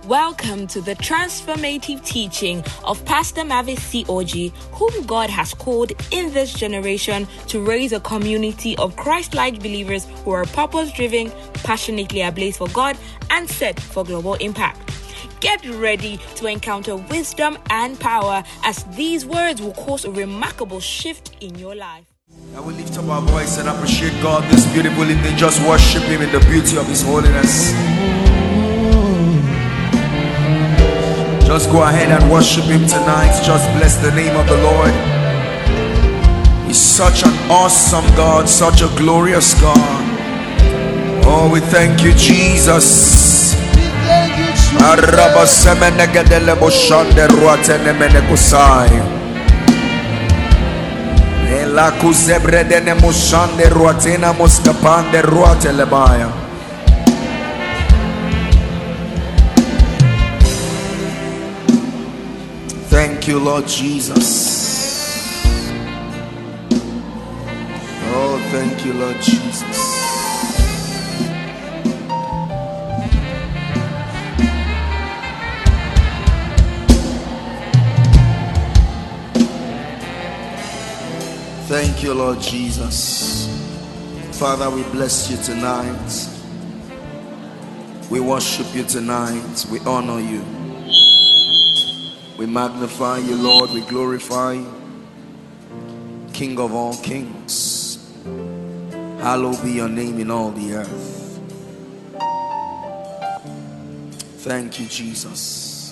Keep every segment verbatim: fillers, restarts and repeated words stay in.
Welcome to the transformative teaching of Pastor Mavis C. Oji, whom God has called in this generation to raise a community of Christ-like believers who are purpose-driven, passionately ablaze for God, and set for global impact. Get ready to encounter wisdom and power as these words will cause a remarkable shift in your life. I will lift up our voice and appreciate God this beautiful evening. Just worship Him in the beauty of His holiness. Just go ahead and worship Him tonight. Just bless the name of the Lord. He's such an awesome God, such a glorious God. Oh, we thank you, Jesus. We thank you, Jesus. La cuzebre de nemushande ruatena muskapande ruate lebaya. Thank you, Lord Jesus. Oh, thank you, Lord Jesus. Thank you, Lord Jesus. Father, we bless you tonight. We worship you tonight. We honor you. We magnify you, Lord. We glorify you. King of all kings. Hallowed be your name in all the earth. Thank you, Jesus.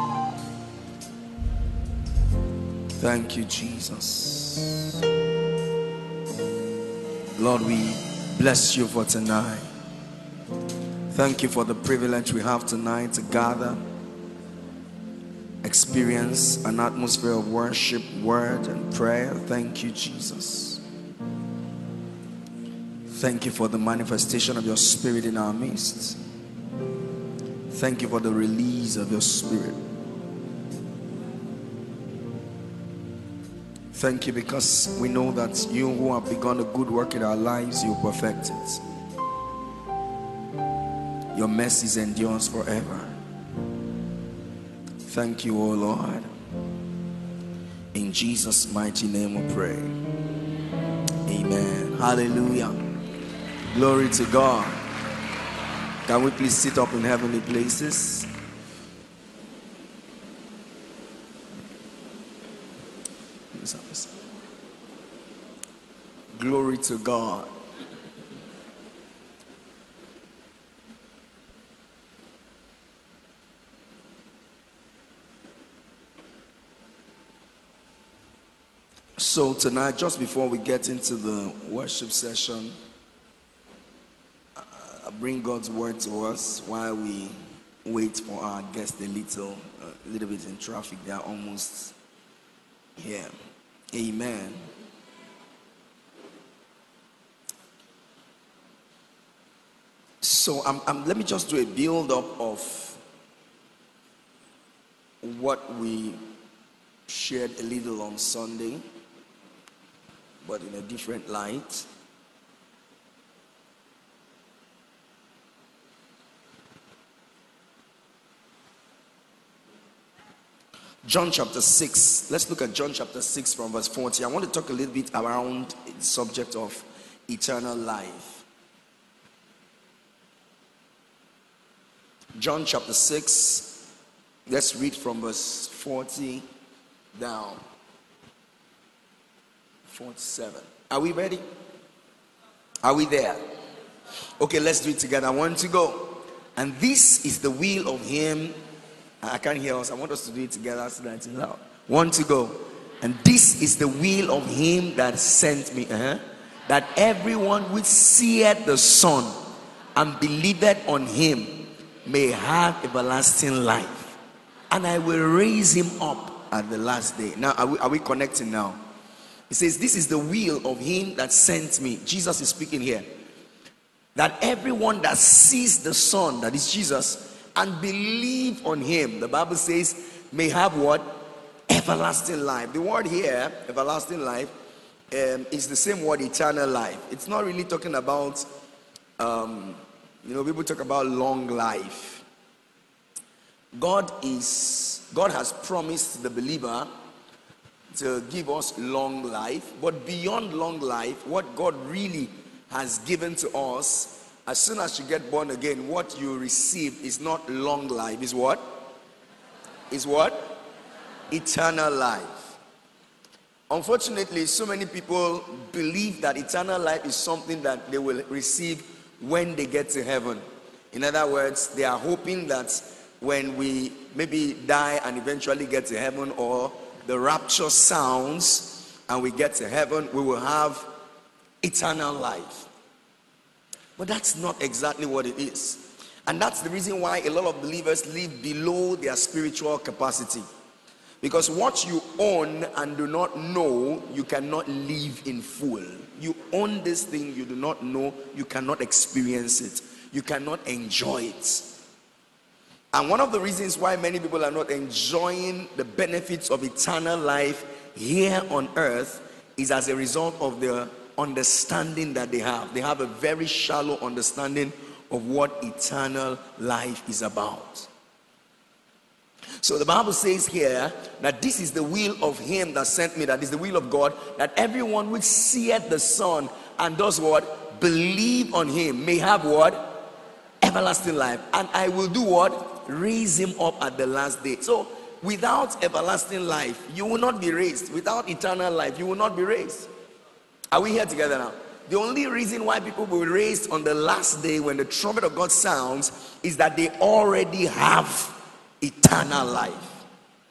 Thank you, Jesus. Lord, we bless you for tonight. Thank you for the privilege we have tonight to gather, experience an atmosphere of worship, word, and prayer. Thank you, Jesus. Thank you for the manifestation of your Spirit in our midst. Thank you for the release of your Spirit. Thank you because we know that you who have begun a good work in our lives, you perfect it. Your mercies endures forever. Thank you, O Lord. In Jesus' mighty name we pray. Amen. Hallelujah. Glory to God. Can we please sit up in heavenly places? Glory to God. So tonight, just before we get into the worship session, I bring God's word to us while we wait for our guest a little, a little bit in traffic. They are almost here. Amen. So I'm, I'm, let me just do a build-up of what we shared a little on Sunday, but in a different light. John chapter six. Let's look at John chapter six from verse forty. I want to talk a little bit around the subject of eternal life. John chapter six. Let's read from verse forty down. forty-seven. Are we ready? Are we there? Okay, let's do it together. One to go. And this is the will of him. I can't hear us. I want us to do it together so that it's loud. One to go. And this is the will of him that sent me. Uh-huh. That everyone which seeth the Son and believeth on him may have everlasting life. And I will raise him up at the last day. Now, are we, are we connecting now? He says, this is the will of him that sent me. Jesus is speaking here. That everyone that sees the Son, that is Jesus, and believe on him, the Bible says, may have what? Everlasting life. The word here, everlasting life, um, is the same word, eternal life. It's not really talking about, um, you know, people talk about long life. God is God has promised the believer to give us long life, but beyond long life, what God really has given to us, as soon as you get born again, what you receive is not long life, is what? Is what? Eternal life. Unfortunately, so many people believe that eternal life is something that they will receive when they get to heaven. In other words, they are hoping that when we maybe die and eventually get to heaven, or the rapture sounds and we get to heaven, we will have eternal life. But that's not exactly what it is. And that's the reason why a lot of believers live below their spiritual capacity. Because what you own and do not know, you cannot live in full. You own this thing you do not know, you cannot experience it. You cannot enjoy it. And one of the reasons why many people are not enjoying the benefits of eternal life here on earth is as a result of the understanding that they have. They have a very shallow understanding of what eternal life is about. So the Bible says here that this is the will of him that sent me, that is the will of God, that everyone which seeth the Son and does what? Believe on him may have what? Everlasting life. And I will do what? Raise him up at the last day. So without everlasting life, you will not be raised. Without eternal life, you will not be raised. Are we here together now? The only reason why people will be raised on the last day when the trumpet of God sounds is that they already have eternal life.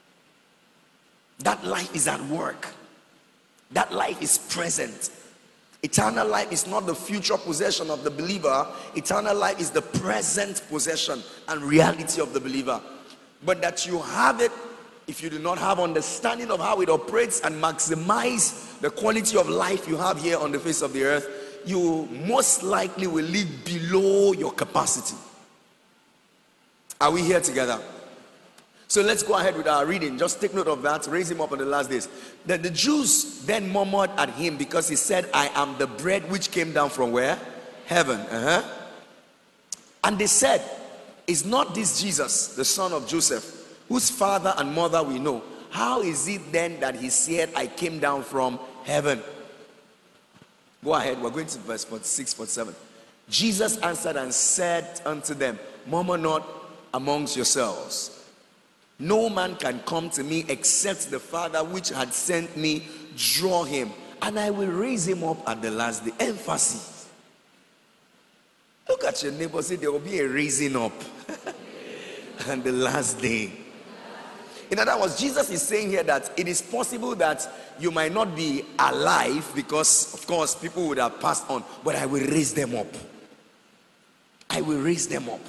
That life is at work. That life is present. Eternal life is not the future possession of the believer. Eternal life is the present possession and reality of the believer. But that you have it, if you do not have understanding of how it operates and maximize the quality of life you have here on the face of the earth, you most likely will live below your capacity. Are we here together? So let's go ahead with our reading. Just take note of that. Raise him up on the last days. That the Jews then murmured at him because he said, I am the bread which came down from where? Heaven. Uh-huh. And they said, is not this Jesus, the son of Joseph, whose father and mother we know? How is it then that he said, I came down from heaven? Go ahead. We're going to verse forty-six, forty-seven. Jesus answered and said unto them, murmur not amongst yourselves. No man can come to me except the Father which had sent me draw him, and I will raise him up at the last day. Emphasis. Look at your neighbor, say there will be a raising up on the last day. In other words, Jesus is saying here that it is possible that you might not be alive because, of course, people would have passed on, but I will raise them up. I will raise them up.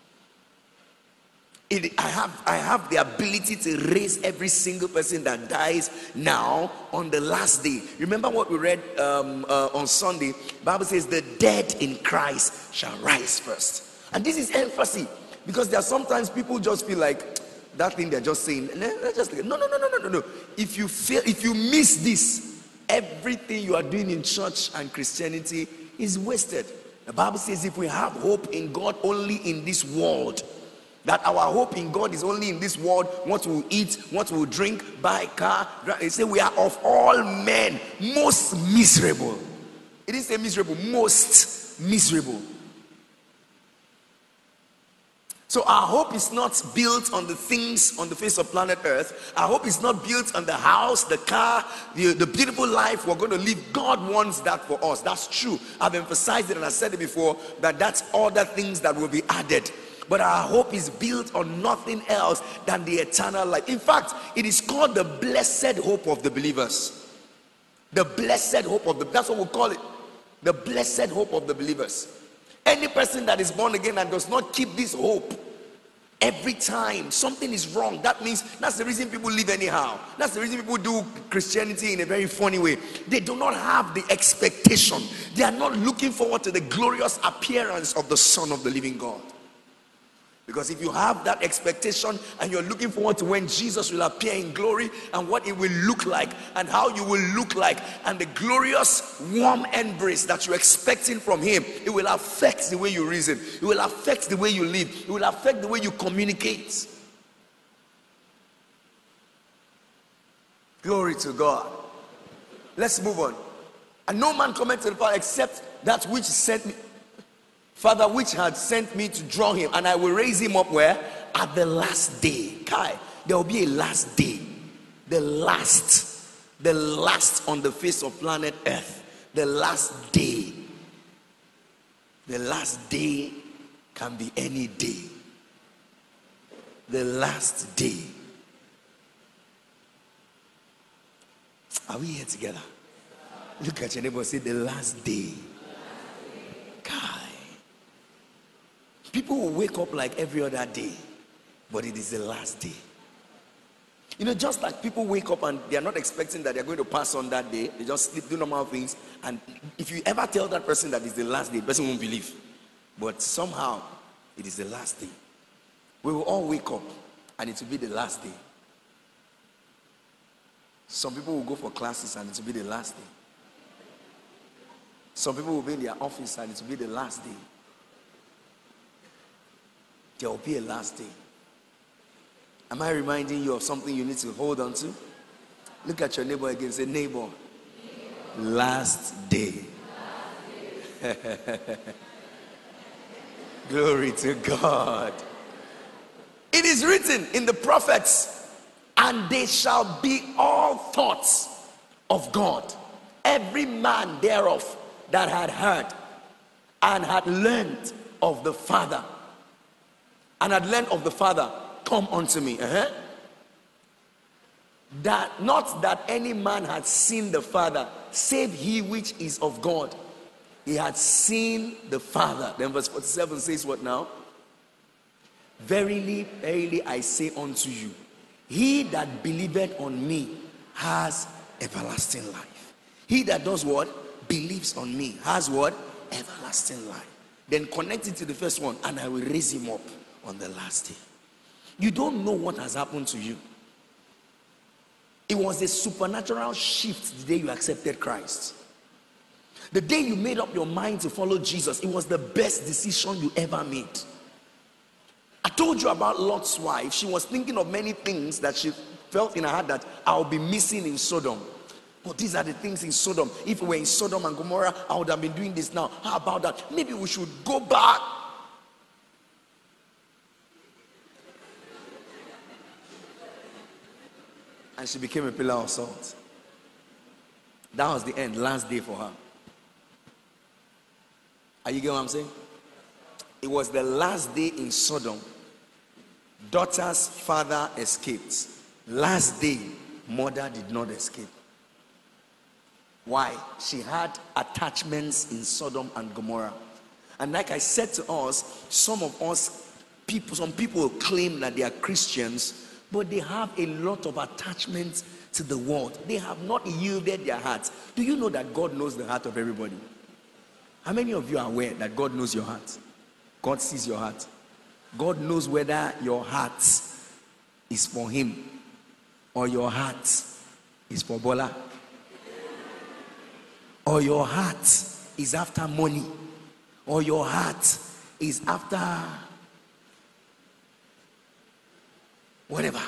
It, I have I have the ability to raise every single person that dies now on the last day. Remember what we read um, uh, on Sunday? The Bible says the dead in Christ shall rise first. And this is emphasis, because there are sometimes people just feel like that thing they're just saying. Just no, no, no, no, no, no, no. If you feel, if you miss this, everything you are doing in church and Christianity is wasted. The Bible says if we have hope in God only in this world, that our hope in God is only in this world, what we'll eat, what we'll drink, buy car. They say we are of all men most miserable. It is a miserable, most miserable. So our hope is not built on the things on the face of planet Earth. Our hope is not built on the house, the car, the, the beautiful life we're going to live. God wants that for us. That's true. I've emphasized it and I said it before, that that's other things that will be added. But our hope is built on nothing else than the eternal life. In fact, it is called the blessed hope of the believers. The blessed hope of the, that's what we call it. The blessed hope of the believers. Any person that is born again and does not keep this hope, every time something is wrong, that means that's the reason people live anyhow. That's the reason people do Christianity in a very funny way. They do not have the expectation. They are not looking forward to the glorious appearance of the Son of the living God. Because if you have that expectation and you're looking forward to when Jesus will appear in glory and what it will look like and how you will look like and the glorious warm embrace that you're expecting from him, it will affect the way you reason. It will affect the way you live. It will affect the way you communicate. Glory to God. Let's move on. And no man cometh to the Father except that which sent me, Father which had sent me to draw him, and I will raise him up where? At the last day. Kai, there will be a last day. The last, the last on the face of planet Earth. The last day. The last day can be any day. The last day. Are we here together? Look at your neighbor and say, the last day. Kai. People will wake up like every other day, but it is the last day. You know, just like people wake up and they are not expecting that they are going to pass on that day, they just sleep, do normal things, and if you ever tell that person that it's the last day, the person won't believe. But somehow, it is the last day. We will all wake up, and it will be the last day. Some people will go for classes, and it will be the last day. Some people will be in their office, and it will be the last day. There will be a last day. Am I reminding you of something you need to hold on to? Look at your neighbor again. Say, neighbor, neighbor. Last day. Last day. Glory to God. It is written in the prophets, and they shall be all thoughts of God, every man thereof that had heard and had learned of the Father, and had learned of the Father, come unto me. Uh-huh. That not that any man had seen the Father, save he which is of God. He had seen the Father. Then verse forty-seven says what now? Verily, verily, I say unto you, he that believeth on me has everlasting life. He that does what? Believes on me has what? Everlasting life. Then connect it to the first one, and I will raise him up on the last day. You don't know what has happened to you. It was a supernatural shift the day you accepted Christ. The day you made up your mind to follow Jesus, it was the best decision you ever made. I told you about Lot's wife. She was thinking of many things that she felt in her heart that I'll be missing in Sodom. But these are the things in Sodom. If we were in Sodom and Gomorrah, I would have been doing this now. How about that? Maybe we should go back. And she became a pillar of salt. That was the end, last day for her. Are you getting what I'm saying? It was the last day in Sodom. Daughter's father escaped. Last day, mother did not escape. Why? She had attachments in Sodom and Gomorrah. And like I said to us, some of us, people, some people claim that they are Christians, but they have a lot of attachments to the world. They have not yielded their hearts. Do you know that God knows the heart of everybody? How many of you are aware that God knows your heart? God sees your heart. God knows whether your heart is for him or your heart is for Bola, or your heart is after money, or your heart is after whatever.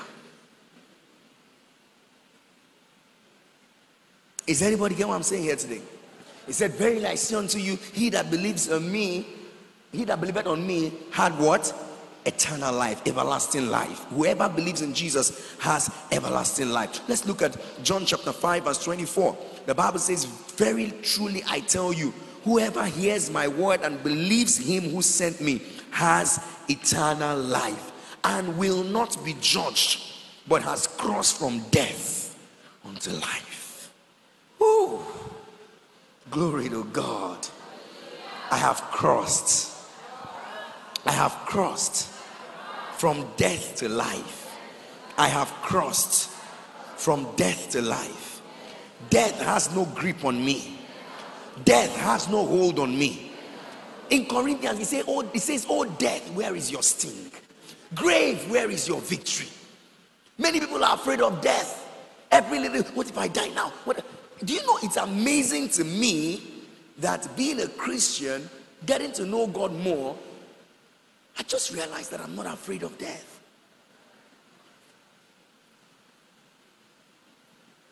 Is anybody get what I'm saying here today? He said, verily I say unto you, he that believes on me, he that believeth on me had what? Eternal life, everlasting life. Whoever believes in Jesus has everlasting life. Let's look at John chapter five verse twenty-four. The Bible says, very truly I tell you, whoever hears my word and believes him who sent me has eternal life and will not be judged, but has crossed from death unto life. Woo! Glory to God. I have crossed. I have crossed from death to life. I have crossed from death to life. Death has no grip on me. Death has no hold on me. In Corinthians, he says, oh, he says, oh death, where is your sting? Grave, where is your victory? Many people are afraid of death. Every little, what if I die now? What? Do you know, it's amazing to me that being a Christian, getting to know God more, I just realized that I'm not afraid of death.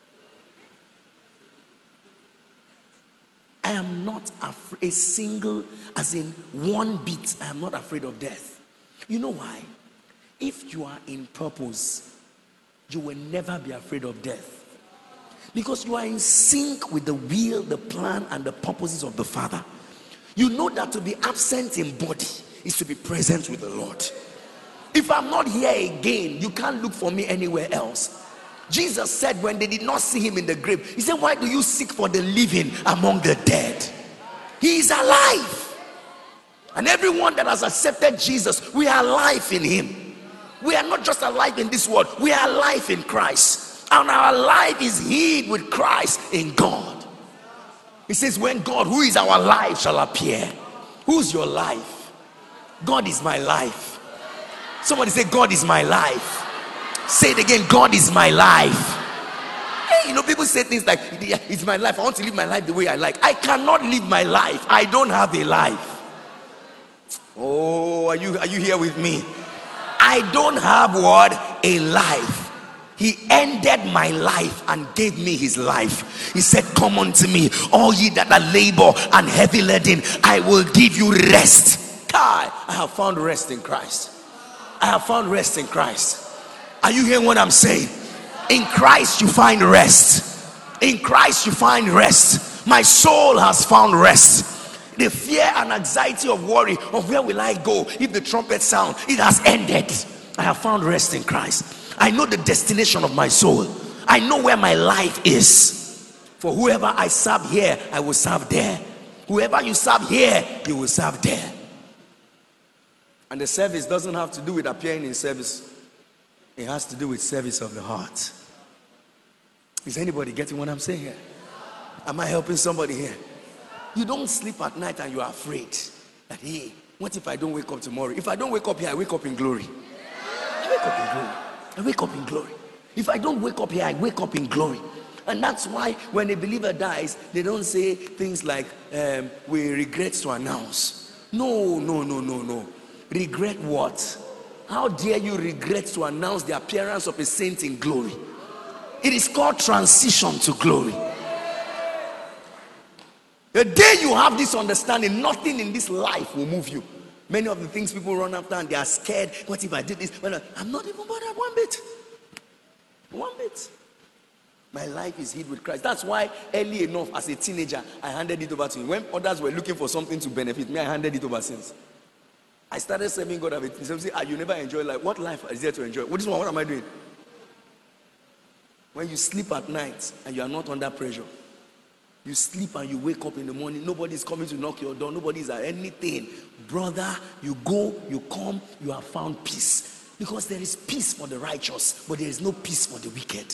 not afraid, a single, as in one bit, I am not afraid of death. You know why? If you are in purpose, you will never be afraid of death. Because you are in sync with the will, the plan, and the purposes of the Father. You know that to be absent in body is to be present with the Lord. If I'm not here again, you can't look for me anywhere else. Jesus said when they did not see him in the grave, he said, why do you seek for the living among the dead? He is alive. And everyone that has accepted Jesus, we are alive in him. We are not just alive in this world, we are alive in Christ. And our life is hid with Christ in God. He says, when God, who is our life, shall appear. Who's your life? God is my life. Somebody say, God is my life. Say it again, God is my life. Hey, you know, people say things like, it's my life, I want to live my life the way I like. I cannot live my life. I don't have a life. Oh, are you, are you here with me? I don't have what? A life. He ended my life and gave me his life. He said, come unto me, all ye that are labor and heavy laden, I will give you rest. God, I have found rest in Christ. I have found rest in Christ. Are you hearing what I'm saying? In Christ you find rest. In Christ you find rest. My soul has found rest. The fear and anxiety of worry of where will I go if the trumpet sound, it has ended. I have found rest in Christ. I know the destination of my soul. I know where my life is. For whoever I serve here, I will serve there. Whoever you serve here, you will serve there. And the service doesn't have to do with appearing in service. It has to do with service of the heart. Is anybody getting what I'm saying here? Am I helping somebody here? You don't sleep at night and you are afraid that, hey, what if I don't wake up tomorrow? If I don't wake up here, I wake up in glory. I wake up in glory. I wake up in glory. If I don't wake up here, I wake up in glory. And that's why when a believer dies, they don't say things like, um, we regret to announce. No, no, no, no, no. Regret what? How dare you regret to announce the appearance of a saint in glory? It is called transition to glory. The day you have this understanding, nothing in this life will move you. Many of the things people run after and they are scared. What if I did this? Well, I'm not even bothered one bit. One bit. My life is hid with Christ. That's why early enough as a teenager, I handed it over to him. When others were looking for something to benefit me, I handed it over since. I started serving God. Some say, ah, you never enjoy life. What life is there to enjoy? What is one? What am I doing? When you sleep at night and you are not under pressure, you sleep and you wake up in the morning, nobody's coming to knock your door, nobody's at anything. Brother, you go, you come, you have found peace. Because there is peace for the righteous, but there is no peace for the wicked.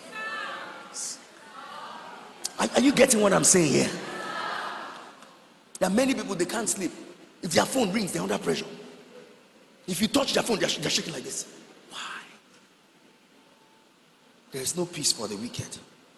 Are, are you getting what I'm saying here? There are many people, they can't sleep. If their phone rings, they're under pressure. If you touch their phone, they're, they're shaking like this. Why? There is no peace for the wicked.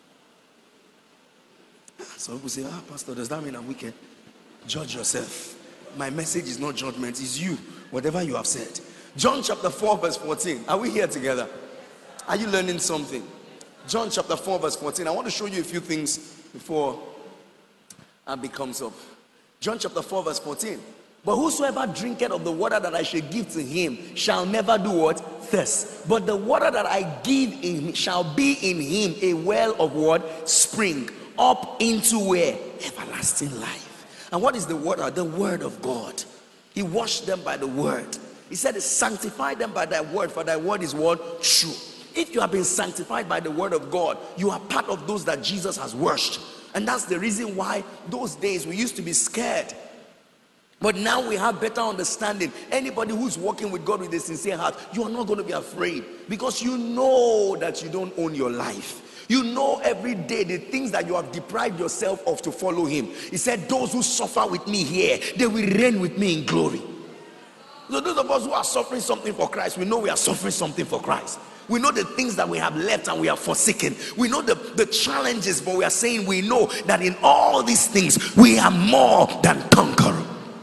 Some people say, ah, Pastor, does that mean I'm wicked? Judge yourself. My message is not judgment, it's you, whatever you have said. John chapter four verse fourteen. Are we here together? Are you learning something? John chapter four verse fourteen. I want to show you a few things before Abby comes up. John chapter four verse fourteen. But whosoever drinketh of the water that I shall give to him shall never do what? Thirst. But the water that I give him shall be in him a well of what? Spring. Up into where? Everlasting life. And what is the water? The word of God. He washed them by the word. He said, sanctify them by thy word, for thy word is what? True. If you have been sanctified by the word of God, you are part of those that Jesus has washed. And that's the reason why those days we used to be scared. But now we have better understanding. Anybody who's walking with God with a sincere heart, you are not going to be afraid, because you know that you don't own your life. You know every day the things that you have deprived yourself of to follow him. He said, those who suffer with me here, they will reign with me in glory. So those of us who are suffering something for Christ, we know we are suffering something for Christ. We know the things that we have left and we have forsaken. We know the, the challenges, but we are saying we know that in all these things, we are more than conquerors.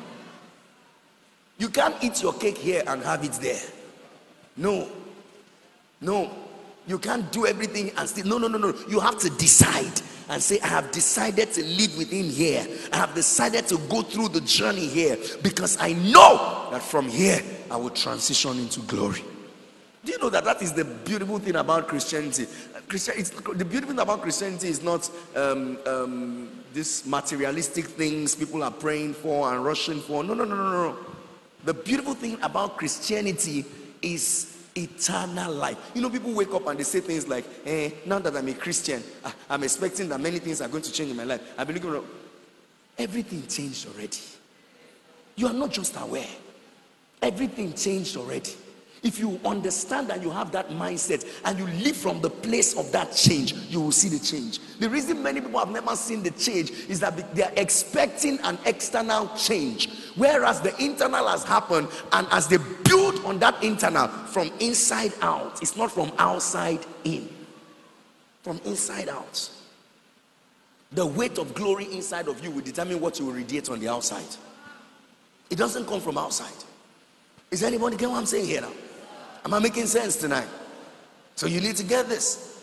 You can't eat your cake here and have it there. No. No. You can't do everything and still, no, no, no, no. You have to decide. and say, I have decided to live with him here. I have decided to go through the journey here because I know that from here I will transition into glory. Do you know that that is the beautiful thing about Christianity? Christian, it's, the beautiful thing about Christianity is not um, um, these materialistic things people are praying for and rushing for. No, no, no, no, no. The beautiful thing about Christianity is eternal life. You know, people wake up and they say things like, eh, now that I'm a Christian, I'm expecting that many things are going to change in my life. I've been looking around. Everything changed already. You are not just aware. Everything changed already. If you understand and you have that mindset and you live from the place of that change, you will see the change. The reason many people have never seen the change is that they are expecting an external change, whereas the internal has happened, and as they build on that internal from inside out, it's not from outside in, from inside out. The weight of glory inside of you will determine what you will radiate on the outside. It doesn't come from outside. Is anybody getting what I'm saying here now? Am I making sense tonight? So you need to get this.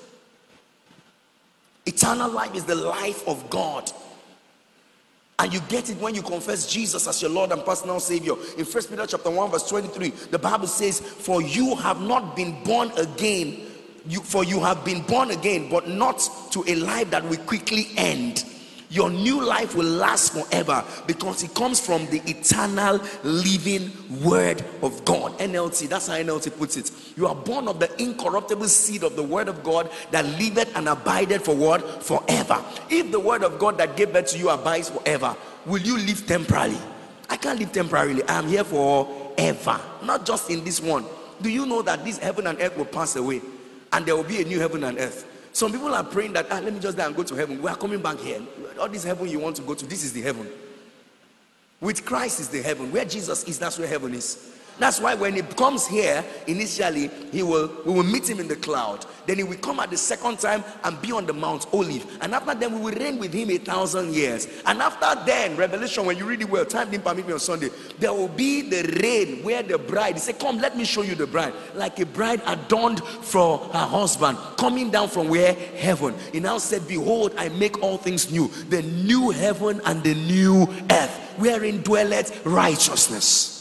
Eternal life is the life of God. And you get it when you confess Jesus as your Lord and personal Savior. In First Peter chapter one verse twenty-three, the Bible says, for you have not been born again, you, for you have been born again, but not to a life that will quickly end. Your new life will last forever because it comes from the eternal living word of God. N L T, that's how N L T puts it. You are born of the incorruptible seed of the word of God that liveth and abideth for what? Forever. If the word of God that gave birth to you abides forever, will you live temporarily? I can't live temporarily. I am here forever. Not just in this one. Do you know that this heaven and earth will pass away and there will be a new heaven and earth? Some people are praying that, ah, let me just die and go to heaven. We are coming back here. All this heaven you want to go to, this is the heaven. With Christ is the heaven. Where Jesus is, that's where heaven is. That's why when he comes here, initially, he will we will meet him in the cloud. Then he will come at the second time and be on the Mount Olive. And after then, we will reign with him a thousand years. And after then, Revelation, when you read it well, time didn't permit me on Sunday, there will be the reign where the bride, he said, come, let me show you the bride. Like a bride adorned for her husband, coming down from where? Heaven. He now said, behold, I make all things new. The new heaven and the new earth, wherein dwelleth righteousness.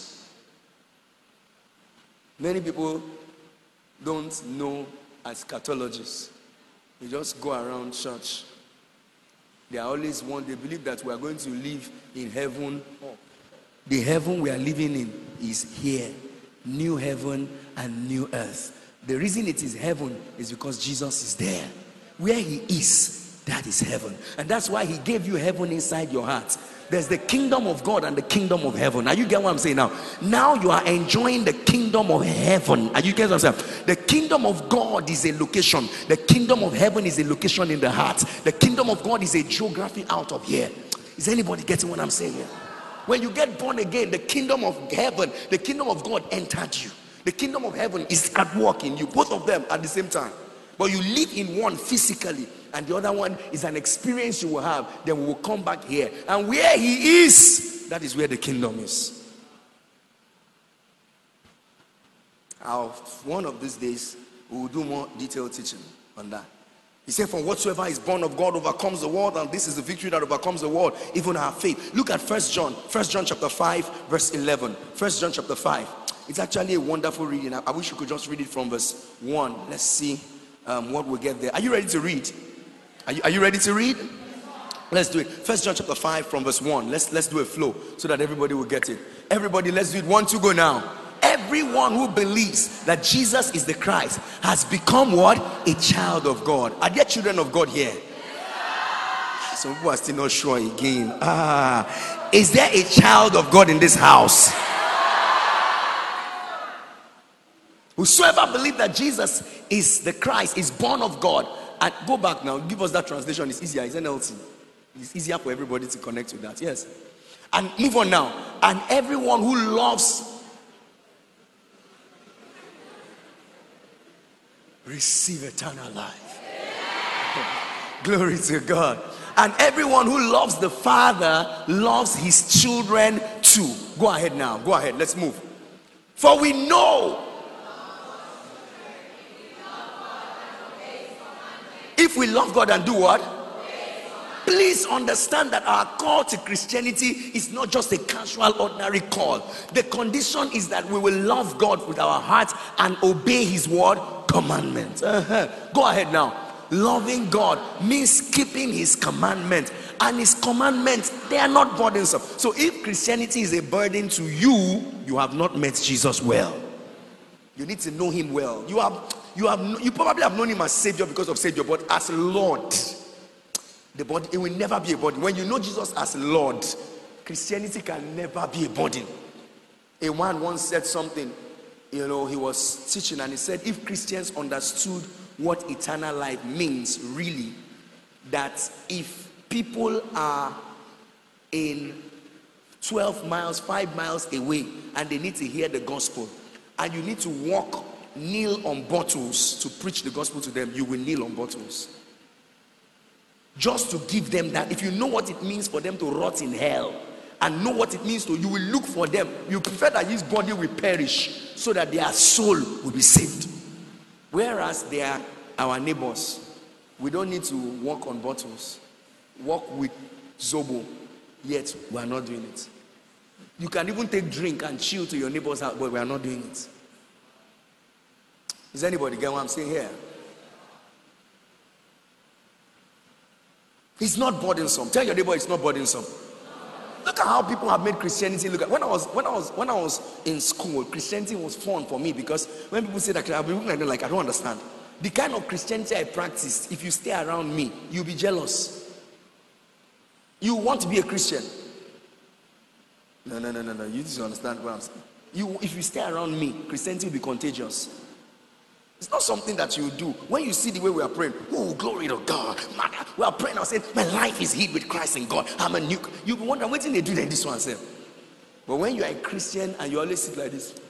Many people don't know eschatologists. They just go around church. They are always one. They believe that we are going to live in heaven. The heaven we are living in is here. New heaven and new earth. The reason it is heaven is because Jesus is there. Where he is, that is heaven. And that's why he gave you heaven inside your heart. There's the kingdom of God and the kingdom of heaven. Now you get what I'm saying now. Now you are enjoying the kingdom of heaven. Are you getting what I'm saying? The kingdom of God is a location. The kingdom of heaven is a location in the heart. The kingdom of God is a geography out of here. Is anybody getting what I'm saying here? When you get born again, the kingdom of heaven, the kingdom of God entered you. The kingdom of heaven is at work in you. Both of them at the same time. But you live in one physically, and the other one is an experience you will have. Then we will come back here, and where he is, that is where the kingdom is. I'll, one of these days we will do more detailed teaching on that. He said, for whatsoever is born of God overcomes the world, and this is the victory that overcomes the world, even our faith. Look at First John, First John chapter five, verse eleven. First John chapter five. It's actually a wonderful reading. I wish you could just read it from verse one. Let's see um, what we'll get there. Are you ready to read? Are you, are you ready to read? Let's do it. First John chapter five from verse one. Let's let's do a flow so that everybody will get it. Everybody, let's do it. One, two, go now. Everyone who believes that Jesus is the Christ has become what? A child of God. Are there children of God here? Some people are still not sure again. Ah, is there a child of God in this house? Whosoever believes that Jesus is the Christ is born of God. And go back now, give us that translation. It's easier. It's N L T. It's easier for everybody to connect with that. Yes. And move on now. And everyone who loves receive eternal life. Glory to God. And everyone who loves the Father loves his children too. Go ahead now. Go ahead. Let's move. For we know if we love God and do what? Please understand that our call to Christianity is not just a casual, ordinary call. The condition is that we will love God with our hearts and obey his word, commandments. Uh-huh. Go ahead now. Loving God means keeping his commandments, and his commandments, they are not burdensome. So if Christianity is a burden to you, you have not met Jesus well. You need to know him well. You have, you have, you probably have known him as Savior because of Savior, but as Lord, the body, it will never be a burden. When you know Jesus as Lord, Christianity can never be a burden. A man once said something, you know, he was teaching and he said, if Christians understood what eternal life means, really, that if people are in twelve miles, five miles away, and they need to hear the gospel, and you need to walk, kneel on bottles to preach the gospel to them, you will kneel on bottles. Just to give them that. If you know what it means for them to rot in hell, and know what it means to you, will look for them. You prefer that his body will perish so that their soul will be saved. Whereas they are our neighbors, we don't need to walk on bottles, walk with Zobo, yet we are not doing it. You can even take drink and chill to your neighbor's house, but we are not doing it. Does anybody get what I'm saying here? It's not burdensome. Tell your neighbor it's not burdensome. Look at how people have made Christianity look at. When I was when I was when I was in school, Christianity was fun for me because when people say that, I'll be looking at them like I don't understand. The kind of Christianity I practiced, if you stay around me, you'll be jealous. You want to be a Christian. No, no, no, no, no. You just understand what I'm saying. You, if you stay around me, Christianity will be contagious. It's not something that you do. When you see the way we are praying, oh, glory to God. Man, we are praying, I say, my life is hid with Christ in God. I'm a new. You wonder, what did they do then this one, sir? But when you are a Christian and you always sit like this,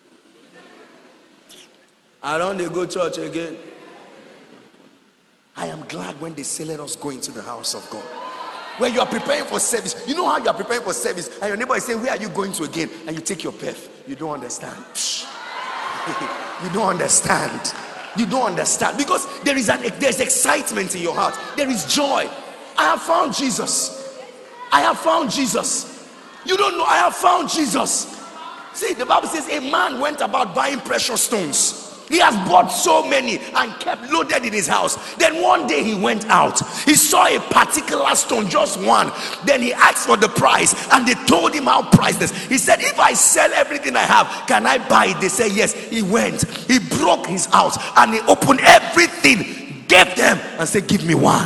I don't they go church again. I am glad when they say, let us go into the house of God. When you are preparing for service, you know how you are preparing for service, and your neighbor is saying, where are you going to again? And you take your perf. You don't understand. You don't understand. You don't understand. Because there is an there's excitement in your heart. There is joy. I have found Jesus. I have found Jesus. You don't know, I have found Jesus. See, the Bible says a man went about buying precious stones. He has bought so many and kept loaded in his house. Then one day he went out. He saw a particular stone, just one. Then he asked for the price and they told him how priceless. He said, if I sell everything I have, can I buy it? They said yes. He went. He broke his house and he opened everything, gave them and said, give me one.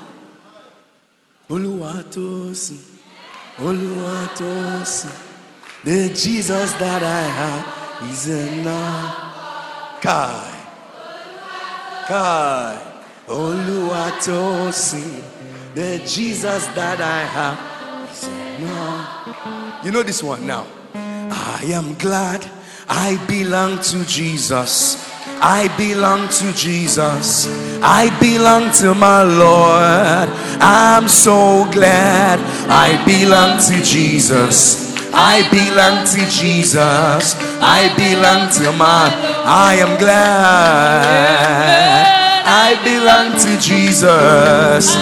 Oluwatosin, Oluwatosin, the Jesus that I have is enough. Kai, Kai, Oluwatosin, the Jesus that I have is enough. You know this one now. I am glad I belong to Jesus. I belong to Jesus. I belong to my Lord. I'm so glad I belong to Jesus. I belong to Jesus. I belong to my. I am glad I belong to Jesus.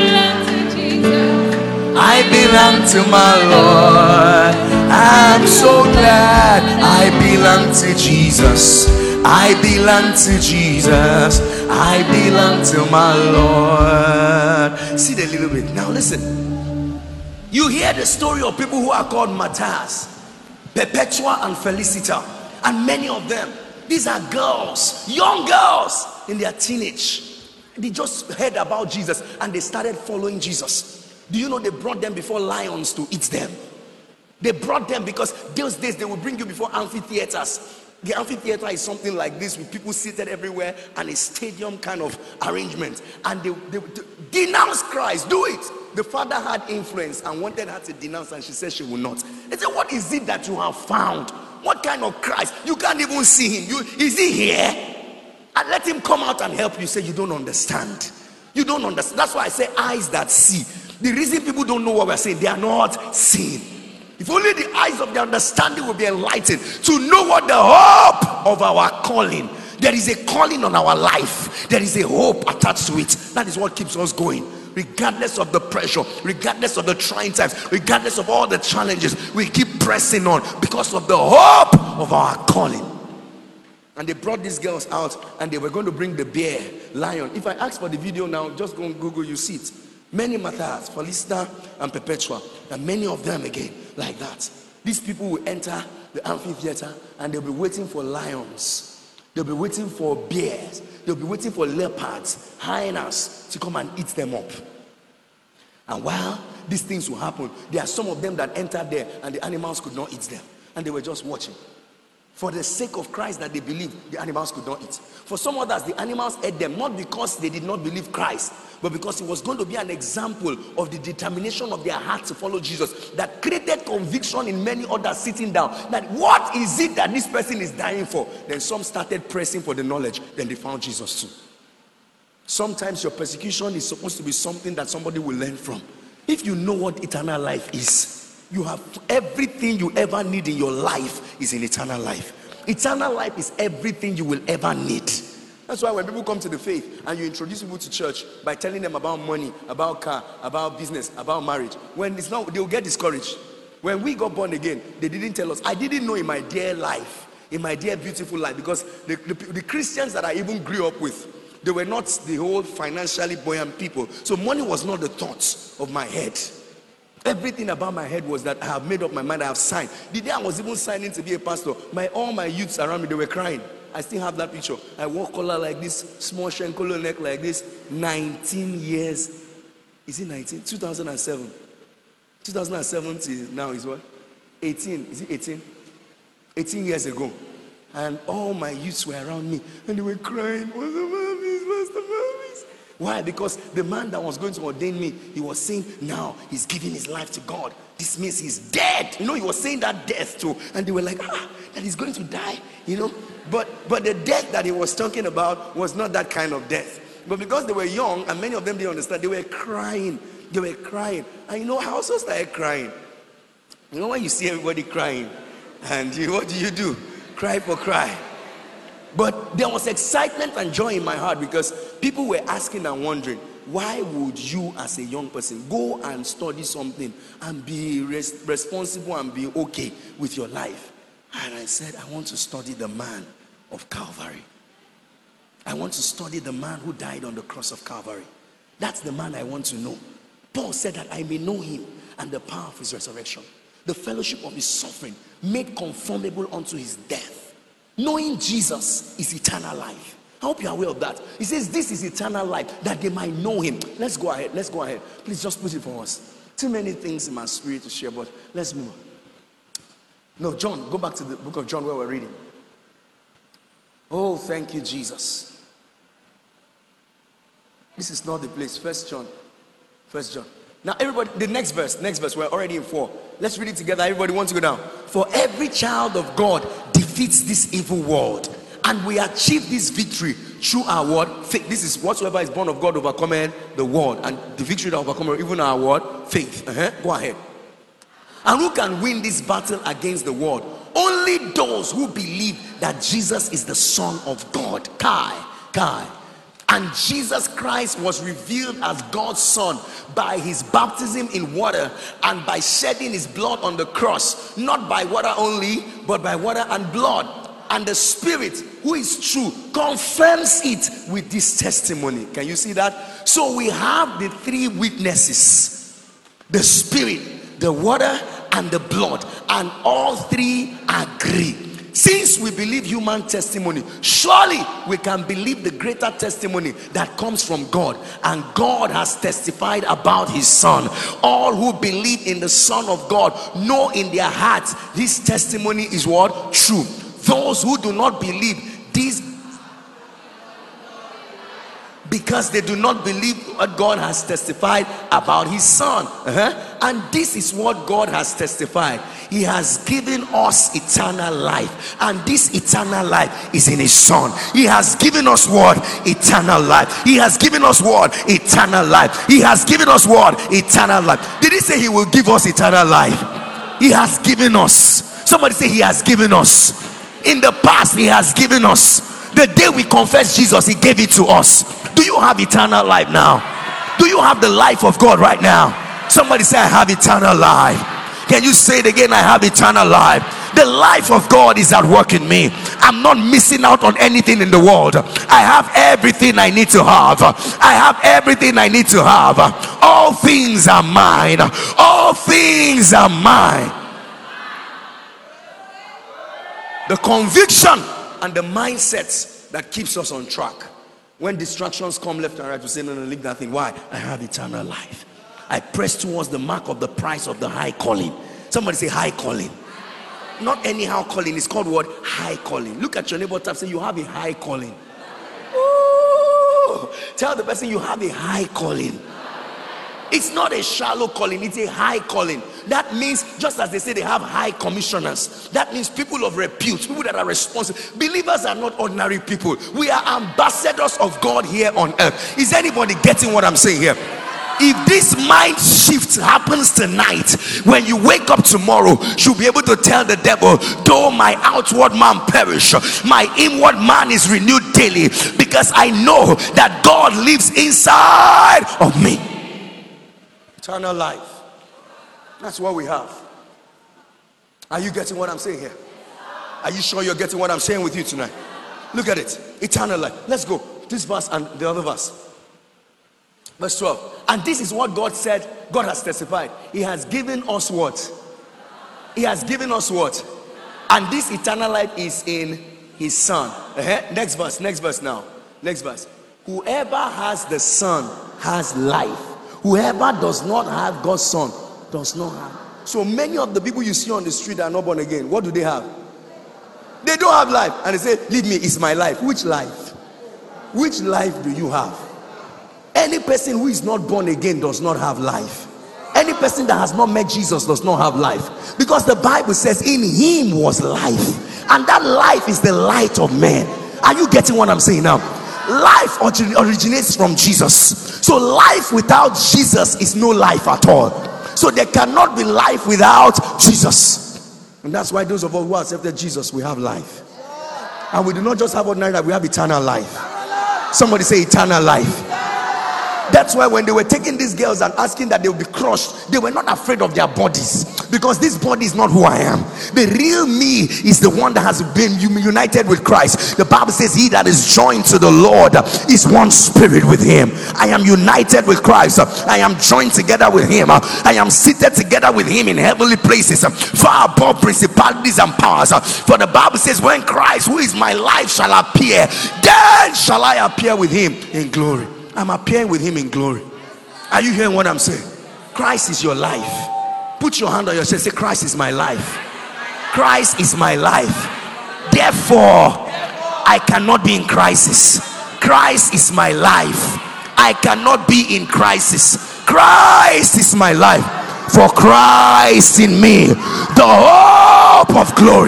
I belong to my Lord. I'm so glad I belong to Jesus. I belong to Jesus. I belong to my Lord. See the little bit. Now listen. You hear the story of people who are called martyrs, Perpetua and Felicita, and many of them. These are girls, young girls in their teenage. They just heard about Jesus and they started following Jesus. Do you know they brought them before lions to eat them? They brought them because those days they would bring you before amphitheaters. The amphitheater is something like this with people seated everywhere and a stadium kind of arrangement. And they, they, they denounce Christ, do it. The father had influence and wanted her to denounce, and she said she will not. They said, what is it that you have found? What kind of Christ? You can't even see him. You, is he here? And let him come out and help you. Say, you don't understand. You don't understand. That's why I say eyes that see. The reason people don't know what we're saying, they are not seeing. If only the eyes of their understanding will be enlightened to know what the hope of our calling. There is a calling on our life. There is a hope attached to it. That is what keeps us going. regardless of the pressure, regardless of the trying times, regardless of all the challenges. We keep pressing on because of the hope of our calling. And they brought these girls out, and they were going to bring the bear, lion. If I ask for the video now, just go on Google, you see it. Many Matthias, Felicita, and Perpetua, and many of them again, like that. These people will enter the amphitheater, and they'll be waiting for lions. They'll be waiting for bears. They'll be waiting for leopards, hyenas to come and eat them up. And while these things will happen, there are some of them that entered there, and the animals could not eat them. And they were just watching. For the sake of Christ that they believed, the animals could not eat. For some others, the animals ate them, not because they did not believe Christ, but because it was going to be an example of the determination of their heart to follow Jesus, that created conviction in many others sitting down, that what is it that this person is dying for? Then some started pressing for the knowledge, then they found Jesus too. Sometimes your persecution is supposed to be something that somebody will learn from. If you know what eternal life is, you have everything you ever need in your life is in eternal life. Eternal life is everything you will ever need. That's why when people come to the faith and you introduce people to church by telling them about money, about car, about business, about marriage, when it's not, they'll get discouraged. When we got born again, they didn't tell us. I didn't know in my dear life, in my dear beautiful life, because the, the, the Christians that I even grew up with, they were not the whole financially buoyant people. So money was not the thoughts of my head. Everything about my head was that I have made up my mind, I have signed. The day I was even signing to be a pastor, my all my youths around me, they were crying. I still have that picture. I wore collar like this, small shenkolo neck like this, nineteen years. Is it nineteen? two thousand seven. two thousand seven till now is what? eighteen. Is it eighteen? eighteen years ago. And all my youths were around me, and they were crying. What's the mommies? What's the mommies? Why? Because the man that was going to ordain me, he was saying, now he's giving his life to God. This means he's dead. You know, he was saying that death too. And they were like, ah, that he's going to die, you know. But but the death that he was talking about was not that kind of death. But because they were young, and many of them didn't understand, they were crying. They were crying. And you know, I also started crying. You know when you see everybody crying, and you, what do you do? Cry for cry. But there was excitement and joy in my heart because people were asking and wondering, why would you as a young person go and study something and be res- responsible and be okay with your life? And I said, I want to study the man of Calvary. I want to study the man who died on the cross of Calvary. That's the man I want to know. Paul said that I may know him and the power of his resurrection, the fellowship of his suffering, made conformable unto his death. Knowing Jesus is eternal life. I hope you are aware of that. He says this is eternal life, that they might know him. Let's go ahead. Let's go ahead. Please just put it for us. Too many things in my spirit to share, but let's move on. No, John, go back to the book of John where we're reading. Oh, thank you, Jesus. This is not the place. First John. First John. Now, everybody, the next verse, next verse, we're already in four. Let's read it together. Everybody wants to go down. For every child of God defeats this evil world, and we achieve this victory through our word, faith. This is whatsoever is born of God overcometh the world, and the victory that overcometh even our word, faith. Uh-huh. Go ahead. And who can win this battle against the world? Only those who believe that Jesus is the Son of God. Kai, Kai. And Jesus Christ was revealed as God's Son by his baptism in water and by shedding his blood on the cross, not by water only, but by water and blood. And the Spirit, who is true, confirms it with this testimony. Can you see that? So we have the three witnesses: the Spirit, the water, and the blood, and all three agree. Since we believe human testimony, surely we can believe the greater testimony that comes from God. And God has testified about his Son. All who believe in the Son of God know in their hearts this testimony is what? True. Those who do not believe these, because they do not believe what God has testified about his Son. Uh-huh. And this is what God has testified. He has given us eternal life, and this eternal life is in his Son. He has given us what? Eternal life. He has given us what? Eternal life. He has given us what? Eternal life. Did he say he will give us eternal life? He has given us. Somebody say he has given us. In the past he has given us. The day we confess Jesus, he gave it to us. Do you have eternal life now? Do Do you have the life of God right now? Somebody say, I have eternal life. Can you say it again? I have eternal life. The life of God is at work in me. I'm not missing out on anything in the world. I have everything I need to have. I have everything I need to have. All things are mine. All things are mine. The conviction and the mindset that keeps us on track. When distractions come left and right, we say, no, no, leave that thing. Why? I have eternal life. I press towards the mark of the prize of the high calling. Somebody say high calling. Not anyhow calling. It's called what? High calling. Look at your neighbor and say, you have a high calling. Ooh. Tell the person you have a high calling. It's not a shallow calling, it's a high calling. That means, just as they say they have high commissioners, that means people of repute, people that are responsible. Believers are not ordinary people. We are ambassadors of God here on earth. Is anybody getting what I'm saying here? If this mind shift happens tonight, when you wake up tomorrow, you'll be able to tell the devil, though my outward man perish, my inward man is renewed daily, because I know that God lives inside of me. Eternal life. That's what we have. Are you getting what I'm saying here? Are you sure you're getting what I'm saying with you tonight? Look at it. Eternal life. Let's go. This verse and the other verse. Verse twelve. And this is what God said. God has testified. He has given us what? He has given us what? And this eternal life is in his Son. Uh-huh. Next verse. Next verse now. Next verse. Whoever has the Son has life. Whoever does not have God's Son does not have. So many of the people you see on the street are not born again. What do they have? They don't have life. And they say, leave me, it's my life. Which life? Which life do you have? Any person who is not born again does not have life. Any person that has not met Jesus does not have life. Because the Bible says in him was life. And that life is the light of man. Are you getting what I'm saying now? Life originates from Jesus. So life without Jesus is no life at all. So there cannot be life without Jesus. And that's why those of us who accepted Jesus, we have life. And we do not just have ordinary life, we have eternal life. Somebody say eternal life. That's why when they were taking these girls and asking that they would be crushed, they were not afraid of their bodies, because this body is not who I am. The real me is the one that has been united with Christ. The Bible says he that is joined to the Lord is one spirit with him. I am united with Christ. I am joined together with him. I am seated together with him in heavenly places, far above principalities and powers. For the Bible says, when Christ, who is my life, shall appear, then shall I appear with him in glory. I'm appearing with him in glory. Are you hearing what I'm saying? Christ is your life. Put your hand on your chest. Say, Christ is my life. Christ is my life. Therefore, I cannot be in crisis. Christ is my life. I cannot be in crisis. Christ is my life. For Christ in me, the hope of glory.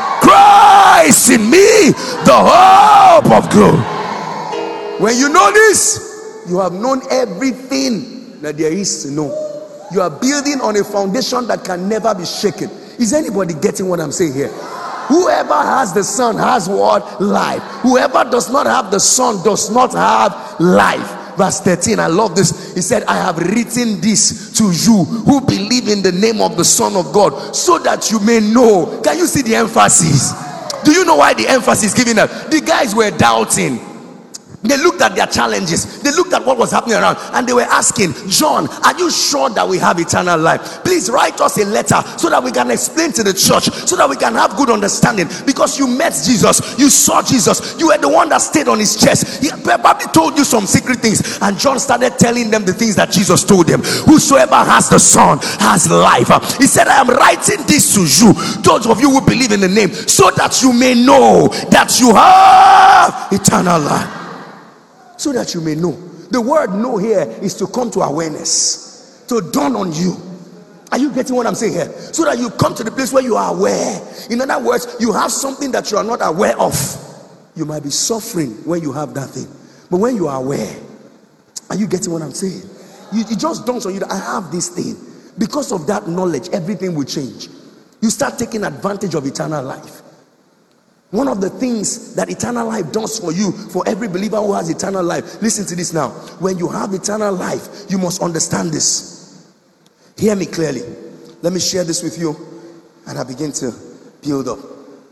Christ in me, the hope of glory. When you know this, you have known everything that there is to know. You are building on a foundation that can never be shaken. Is anybody getting what I'm saying here? Whoever has the Son has what? Life. Whoever does not have the Son does not have life. Verse thirteen, I love this. He said, I have written this to you who believe in the name of the Son of God, so that you may know. Can you see the emphasis? Do you know why the emphasis is given up? The guys were doubting. They looked at their challenges, they looked at what was happening around, and they were asking, John, are you sure that we have eternal life? Please write us a letter so that we can explain to the church, so that we can have good understanding. Because you met Jesus, you saw Jesus, you were the one that stayed on his chest. He probably told you some secret things, and John started telling them the things that Jesus told them. Whosoever has the Son has life. He said, I am writing this to you, those of you who believe in the name, so that you may know that you have eternal life. So that you may know. The word know here is to come to awareness, to dawn on you. Are you getting what I'm saying here? So that you come to the place where you are aware. In other words, you have something that you are not aware of. You might be suffering when you have that thing, but when you are aware, are you getting what I'm saying? You, it just dawns on you that I have this thing. Because of that knowledge, everything will change. You start taking advantage of eternal life. One of the things that eternal life does for you, for every believer who has eternal life, listen to this now. When you have eternal life, you must understand this. Hear me clearly. Let me share this with you, and I begin to build up.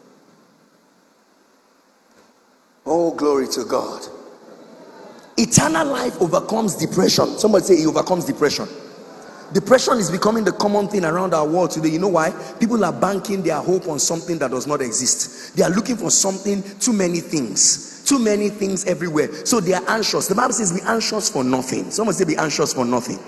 Oh, glory to God. Eternal life overcomes depression. Somebody say it overcomes depression. Depression is becoming the common thing around our world today. You know why? People are banking their hope on something that does not exist. They are looking for something, too many things. Too many things everywhere. So they are anxious. The Bible says be anxious for nothing. Someone say be anxious for nothing.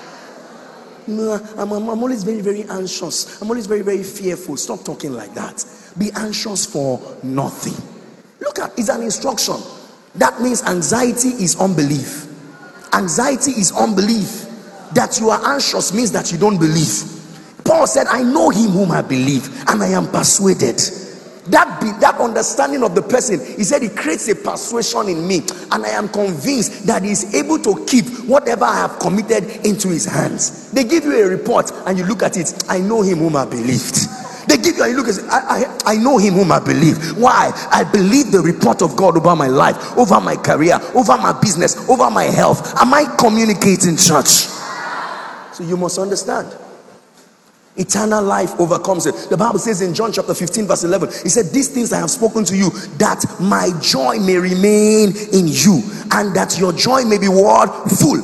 No, I'm, I'm, I'm always very, very anxious. I'm always very, very fearful. Stop talking like that. Be anxious for nothing. Look at, it's an instruction. That means anxiety is unbelief. Anxiety is unbelief. That you are anxious means that you don't believe. Paul said, I know him whom I believe, and I am persuaded. That be, that understanding of the person, he said, it creates a persuasion in me, and I am convinced that he is able to keep whatever I have committed into his hands. They give you a report and you look at it, I know him whom I believed. They give you and you look at it, I, I, I know him whom I believe. Why? I believe the report of God over my life, over my career, over my business, over my health. Am I communicating, church? So you must understand. Eternal life overcomes it. The Bible says in John chapter fifteen verse eleven, he said, these things I have spoken to you, that my joy may remain in you, and that your joy may be what? Full.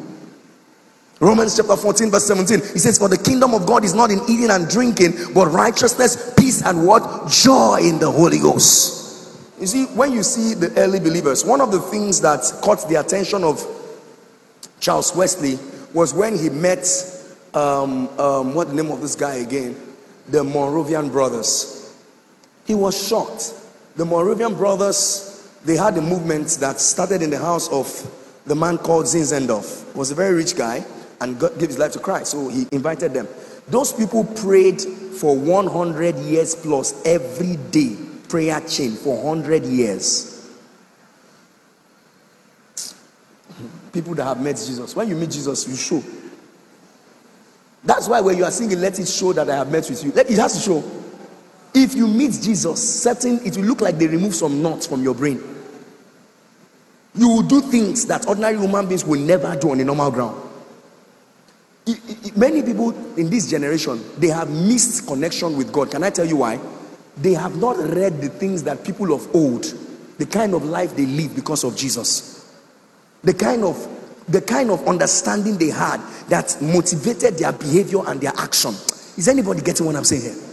Romans chapter fourteen verse seventeen, he says, for the kingdom of God is not in eating and drinking, but righteousness, peace, and what? Joy in the Holy Ghost. You see, when you see the early believers, one of the things that caught the attention of Charles Wesley was when he met um, um, what the name of this guy again? The Moravian brothers. He was shocked. The Moravian brothers, they had a movement that started in the house of the man called Zinzendorf. He was a very rich guy and God gave his life to Christ, so he invited them. Those people prayed for one hundred years plus every day. Prayer chain for one hundred years. People that have met Jesus, when you meet Jesus, you show. That's why when you are singing, let it show that I have met with you. Let it has to show. If you meet Jesus, certain it will look like they remove some knots from your brain. You will do things that ordinary human beings will never do on a normal ground. It, it, many people in this generation, they have missed connection with God. Can I tell you why? They have not read the things that people of old, the kind of life they live because of Jesus. The kind of the kind of understanding they had that motivated their behavior and their action. Is anybody getting what I'm saying here?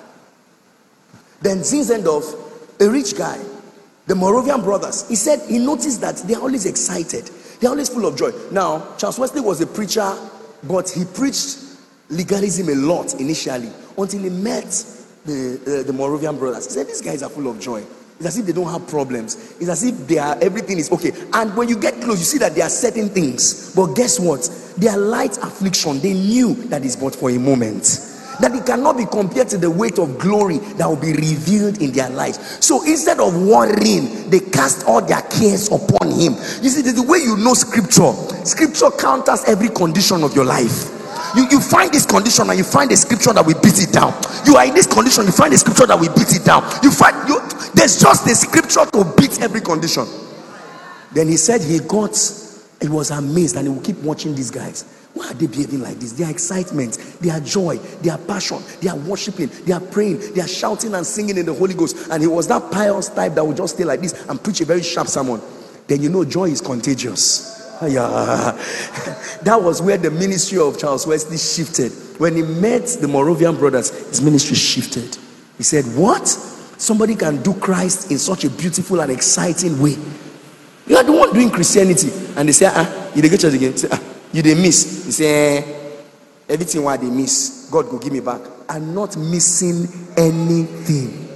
Then Zinzendorf, a rich guy, the Moravian brothers, he said he noticed that they're always excited. They're always full of joy. Now, Charles Wesley was a preacher, but he preached legalism a lot initially until he met the, uh, the Moravian brothers. He said, these guys are full of joy. It's as if they don't have problems. It's as if they are, everything is okay. And when you get close, you see that there are certain things. But guess what? Their light affliction, they knew that is but for a moment. That it cannot be compared to the weight of glory that will be revealed in their lives. So instead of worrying, they cast all their cares upon him. You see, the way you know scripture, scripture counters every condition of your life. You, you find this condition and you find a scripture that will beat it down. You are in this condition, you find a scripture that will beat it down. You find you there's just a scripture to beat every condition. Then he said he got, he was amazed, and he will keep watching these guys. Why are they behaving like this? Their excitement, their joy, their passion, they are worshiping, they are praying, they are shouting and singing in the Holy Ghost. And he was that pious type that would just stay like this and preach a very sharp sermon. Then you know joy is contagious. Yeah. That was where the ministry of Charles Wesley shifted. When he met the Moravian brothers, his ministry shifted. He said, what? Somebody can do Christ in such a beautiful and exciting way. You are the one doing Christianity. And they say, ah, you get church again. Say, ah, you they miss. He say, eh, everything why they miss, God go give me back. I'm not missing anything.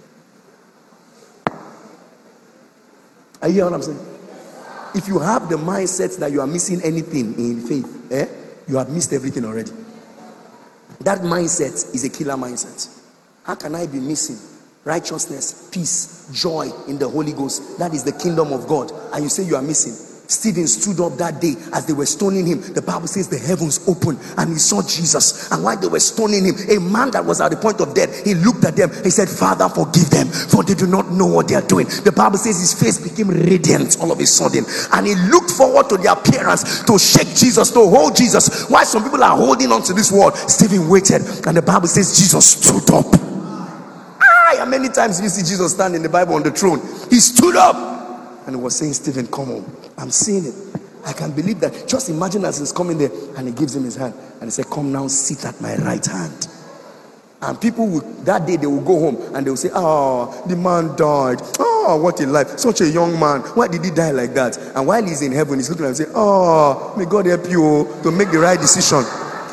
Are you hearing what I'm saying? If you have the mindset that you are missing anything in faith, eh, you have missed everything already. That mindset is a killer mindset. How can I be missing righteousness, peace, joy in the Holy Ghost? That is the kingdom of God. And you say you are missing. Stephen stood up that day as they were stoning him. The Bible says the heavens opened and he saw Jesus. And while they were stoning him, a man that was at the point of death, he looked at them. He said, Father, forgive them, for they do not know what they are doing. The Bible says his face became radiant all of a sudden. And he looked forward to the appearance to shake Jesus, to hold Jesus. While some people are holding on to this word, Stephen waited. And the Bible says Jesus stood up. Ah, and many times you see Jesus stand in the Bible on the throne. He stood up. And he was saying, Stephen, come home. I'm seeing it. I can believe that. Just imagine as he's coming there and he gives him his hand and he said, come now, sit at my right hand. And people will, that day they will go home and they will say, oh, the man died. Oh, what a life. Such a young man. Why did he die like that? And while he's in heaven, he's looking at him and saying, oh, may God help you to make the right decision.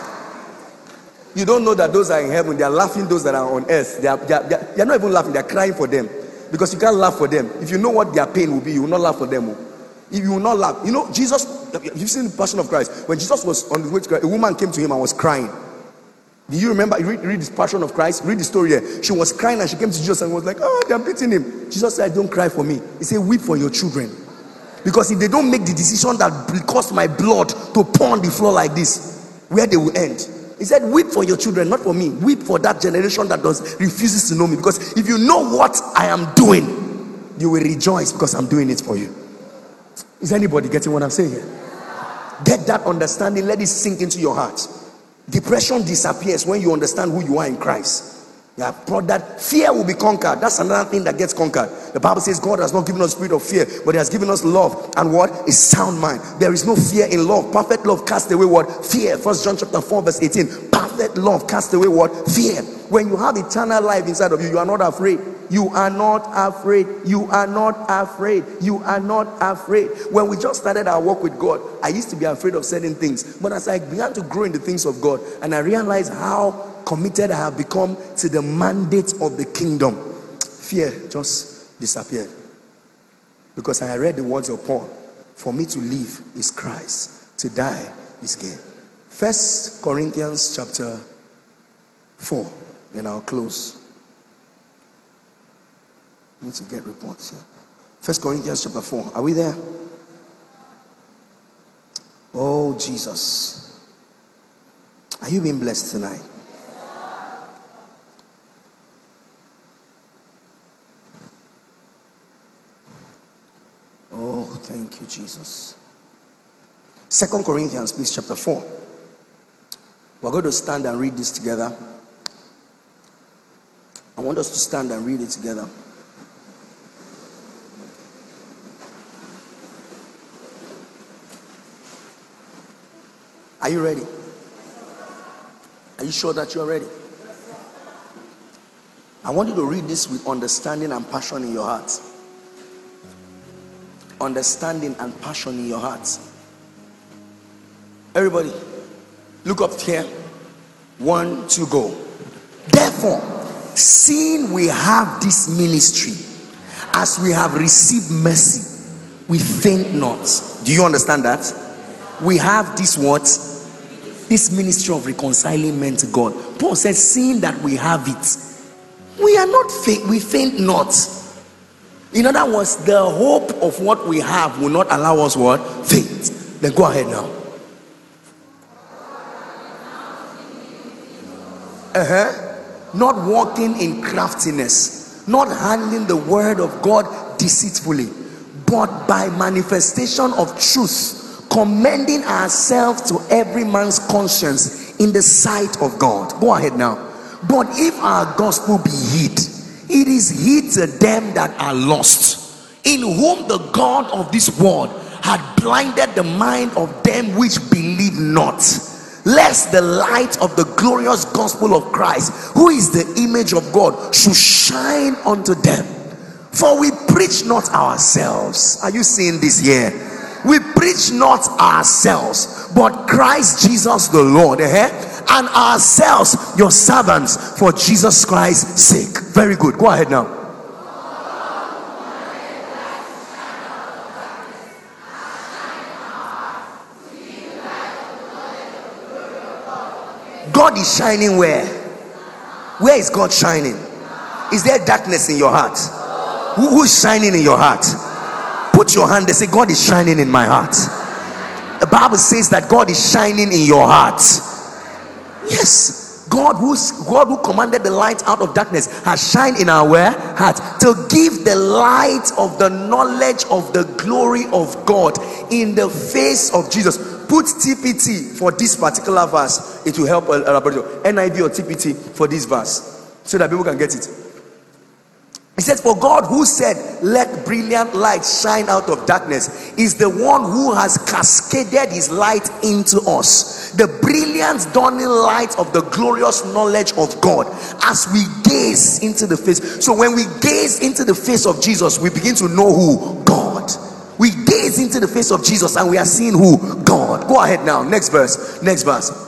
You don't know that those are in heaven. They are laughing those that are on earth. They are, they are, they are, they are not even laughing. They are crying for them. Because you can't laugh for them. If you know what their pain will be, you will not laugh for them. If you will not laugh, you know, Jesus, you've seen the Passion of Christ. When Jesus was on the way to Christ, a woman came to him and was crying. Do you remember? You read, read the Passion of Christ, read the story there. She was crying and she came to Jesus and was like, oh, they're beating him. Jesus said, don't cry for me. He said, weep for your children. Because if they don't make the decision that will cause my blood to pour on the floor like this, where they will end. He said, weep for your children, not for me. Weep for that generation that does refuses to know me. Because if you know what I am doing, you will rejoice because I'm doing it for you. Is anybody getting what I'm saying here? Get that understanding. Let it sink into your heart. Depression disappears when you understand who you are in Christ. You have brought that. Fear will be conquered. That's another thing that gets conquered. The Bible says God has not given us a spirit of fear, but he has given us love and what? A sound mind. There is no fear in love. Perfect love casts away what? Fear. First John chapter four verse eighteen. Perfect love casts away what? Fear. When you have eternal life inside of you, you are not afraid. You are not afraid. You are not afraid. You are not afraid. When we just started our walk with God, I used to be afraid of certain things. But as I began to grow in the things of God, and I realized how committed I have become to the mandate of the kingdom, fear just disappeared. Because I read the words of Paul. For me to live is Christ. To die is gain. First Corinthians chapter four. Then I'll close. I need to get reports here. First Corinthians chapter four. Are we there? Oh, Jesus. Are you being blessed tonight? Oh, thank you, Jesus. Second Corinthians, please, chapter four. We're going to stand and read this together. I want us to stand and read it together. Are you ready? Are you sure that you are ready? I want you to read this with understanding and passion in your heart. Understanding and passion in your heart. Everybody, look up here. One, two, go. Therefore, seeing we have this ministry, as we have received mercy, we faint not. Do you understand that? We have this what? This ministry of reconciling men to God. Paul says, seeing that we have it, we are not faint, we faint not. In other words, the hope of what we have will not allow us what? Faint. Then go ahead now. Uh-huh. Not walking in craftiness, not handling the word of God deceitfully, but by manifestation of truth, commending ourselves to every man's conscience in the sight of God. Go ahead now. But if our gospel be hid, it is hid to them that are lost, in whom the God of this world had blinded the mind of them which believe not, lest the light of the glorious gospel of Christ, who is the image of God, should shine unto them. For we preach not ourselves. Are you seeing this here? We preach not ourselves, but Christ Jesus the Lord, eh? and ourselves your servants for Jesus Christ's sake. Very good. Go ahead now. God is shining where? Where is God shining? Is there darkness in your heart? Who, who's shining in your heart? Put your hand there, say, God is shining in my heart. The Bible says that God is shining in your heart. Yes. God who's God who commanded the light out of darkness has shined in our where? Heart, to give the light of the knowledge of the glory of God in the face of Jesus. Put T P T for this particular verse. It will help elaborate. N I V or T P T for this verse so that people can get it. He says, for God who said, let brilliant light shine out of darkness, is the one who has cascaded his light into us. The brilliant dawning light of the glorious knowledge of God as we gaze into the face. So when we gaze into the face of Jesus, we begin to know who? God. We gaze into the face of Jesus and we are seeing who? God. Go ahead now. Next verse. Next verse.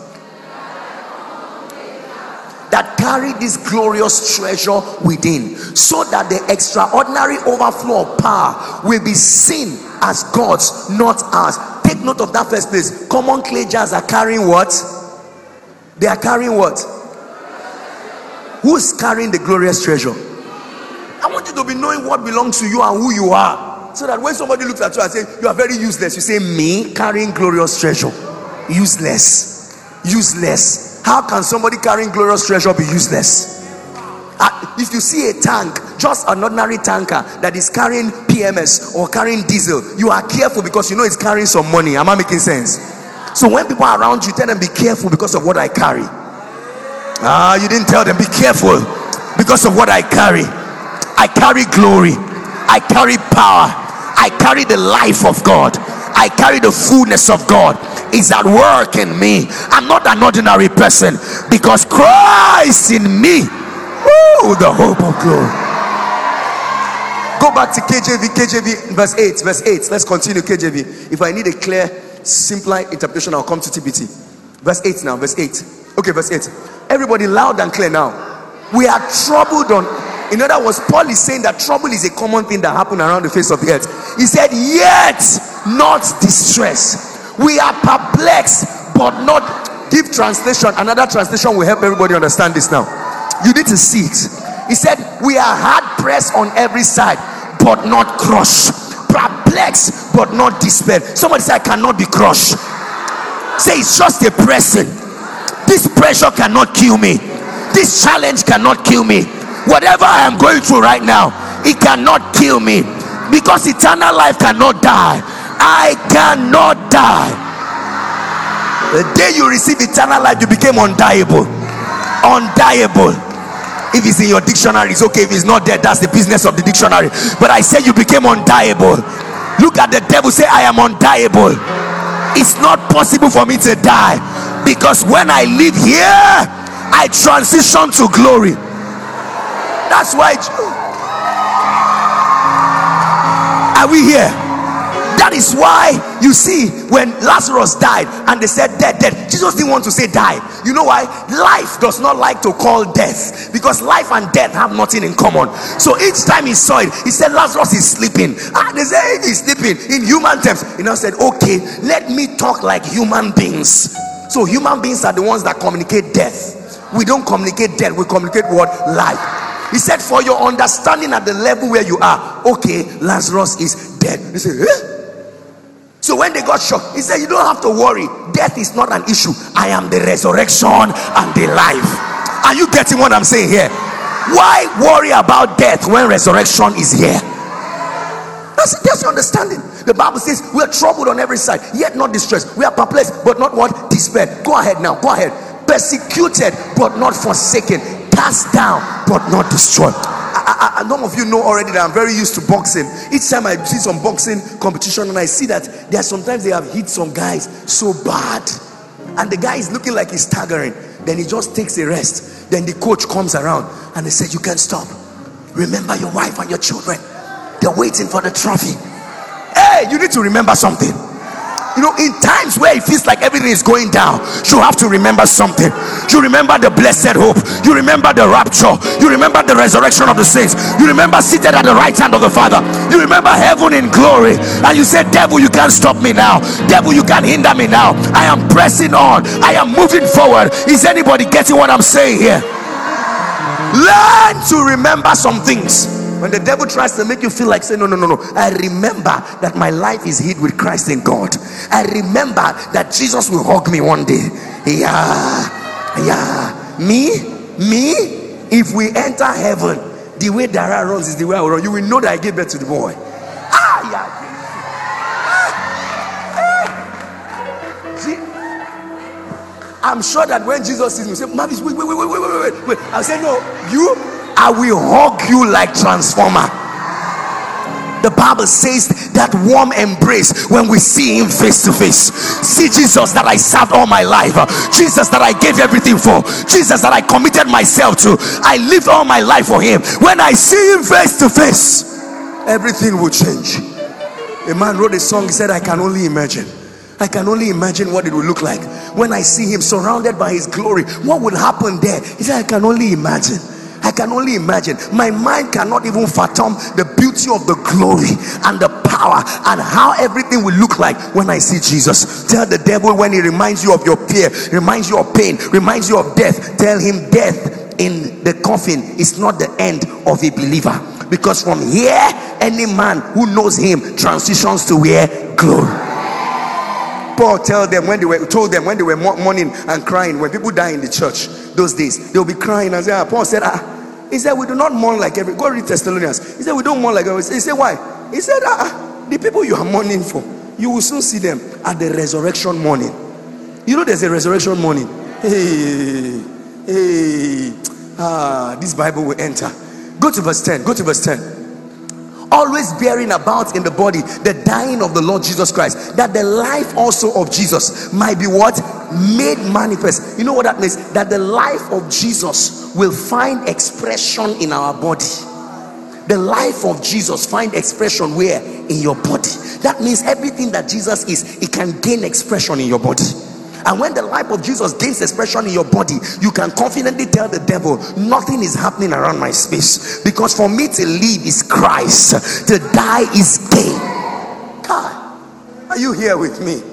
That carry this glorious treasure within, so that the extraordinary overflow of power will be seen as God's, not ours. Take note of that first place. Common clay jars are carrying what? They are carrying what? Who's carrying the glorious treasure? I want you to be knowing what belongs to you and who you are, so that when somebody looks at you and says you are very useless, you say, me carrying glorious treasure? Useless. Useless. How can somebody carrying glorious treasure be useless? Uh, if you see a tank, just an ordinary tanker that is carrying P M S or carrying diesel, you are careful because you know it's carrying some money. Am I making sense? So when people are around you, tell them be careful because of what I carry. Ah, you didn't tell them be careful because of what I carry. I carry glory. I carry power. I carry the life of God. I carry the fullness of God. Is at work in me. I'm not an ordinary person because Christ in me, woo, the hope of glory. Go back to K J V, K J V verse eight, verse eight. Let's continue K J V. If I need a clear, simpler interpretation, I'll come to T P T. Verse eight now, verse eight. Okay, verse eight. Everybody loud and clear now. We are troubled on, in other words, Paul is saying that trouble is a common thing that happened around the face of the earth. He said, yet not distress. We are perplexed, but not. Give translation. Another translation will help everybody understand this now. You need to see it. He said, we are hard pressed on every side, but not crushed. Perplexed, but not despaired. Somebody say, I cannot be crushed. Say, it's just a pressing. This pressure cannot kill me. This challenge cannot kill me. Whatever I am going through right now, it cannot kill me, because eternal life cannot die. I cannot die. The day you receive eternal life, you became undieable. Undieable. If it's in your dictionary, it's okay. If it's not there, that's the business of the dictionary. But I say you became undieable. Look at the devil, say, I am undieable. It's not possible for me to die, because when I live here, I transition to glory. That's why. Are we here? That is why you see when Lazarus died and they said dead, dead, Jesus didn't want to say die. You know why? Life does not like to call death, because life and death have nothing in common. So each time he saw it, he said Lazarus is sleeping. Ah, they say he's sleeping in human terms. He now said, okay, let me talk like human beings. So human beings are the ones that communicate death. We don't communicate death, we communicate what? Life. He said, for your understanding at the level where you are, okay, Lazarus is dead. He said, eh? So when they got shocked, he said, you don't have to worry. Death is not an issue. I am the resurrection and the life. Are you getting what I'm saying here? Why worry about death when resurrection is here? That's, that's your understanding. The Bible says we are troubled on every side, yet not distressed. We are perplexed, but not what? Despair. Go ahead now. Go ahead. Persecuted, but not forsaken. Cast down, but not destroyed. I, I, I, none of you know already that I'm very used to boxing. Each time I see some boxing competition and I see that there are sometimes they have hit some guys so bad, and the guy is looking like he's staggering, then he just takes a rest. Then the coach comes around and they said, you can't stop. Remember your wife and your children. They're waiting for the trophy. Hey, you need to remember something. You know, in times where it feels like everything is going down, you have to remember something. You remember the blessed hope. You remember the rapture. You remember the resurrection of the saints. You remember seated at the right hand of the Father. You remember heaven in glory. And you say, devil, you can't stop me now. Devil, you can't hinder me now. I am pressing on. I am moving forward. Is anybody getting what I'm saying here? Learn to remember some things. When the devil tries to make you feel like, say, no, no, no, no. I remember that my life is hid with Christ in God. I remember that Jesus will hug me one day. Yeah, yeah. Me, me, if we enter heaven, the way Dara runs is the way I will run. You will know that I gave birth to the boy. Ah, yeah. I'm sure that when Jesus sees me, say, Mavis, wait, wait, wait, wait, wait, wait, wait. I'll say, no, you, I will hug you like Transformer. The Bible says that warm embrace when we see him face to face. See Jesus that I served all my life, Jesus that I gave everything for, Jesus that I committed myself to. I lived all my life for him. When I see him face to face, everything will change. A man wrote a song, he said, I can only imagine. I can only imagine what it will look like when I see him surrounded by his glory. What will happen there? He said, I can only imagine. I can only imagine. My mind cannot even fathom the beauty of the glory and the power and how everything will look like when I see Jesus. Tell the devil, when he reminds you of your fear, reminds you of pain, reminds you of death, tell him death in the coffin is not the end of a believer. Because from here, any man who knows him transitions to where? Glory. Paul tell them when they were told them when they were mourning and crying, when people die in the church those days, they'll be crying and say, ah, Paul said, ah, he said, we do not mourn like every. Go read Thessalonians. He said, we don't mourn like every. He said, why? He said, ah, the people you are mourning for, you will soon see them at the resurrection morning. You know, there's a resurrection morning. Hey, hey, ah, this Bible will enter. Go to verse ten. Go to verse ten. Always bearing about in the body the dying of the Lord Jesus Christ, that the life also of Jesus might be what? Made manifest. You know what that means? That the life of Jesus will find expression in our body. The life of Jesus find expression where? In your body. That means everything that Jesus is, it can gain expression in your body. And when the life of Jesus gains expression in your body, you can confidently tell the devil, nothing is happening around my space, because for me to live is Christ, to die is gain. God, are you here with me?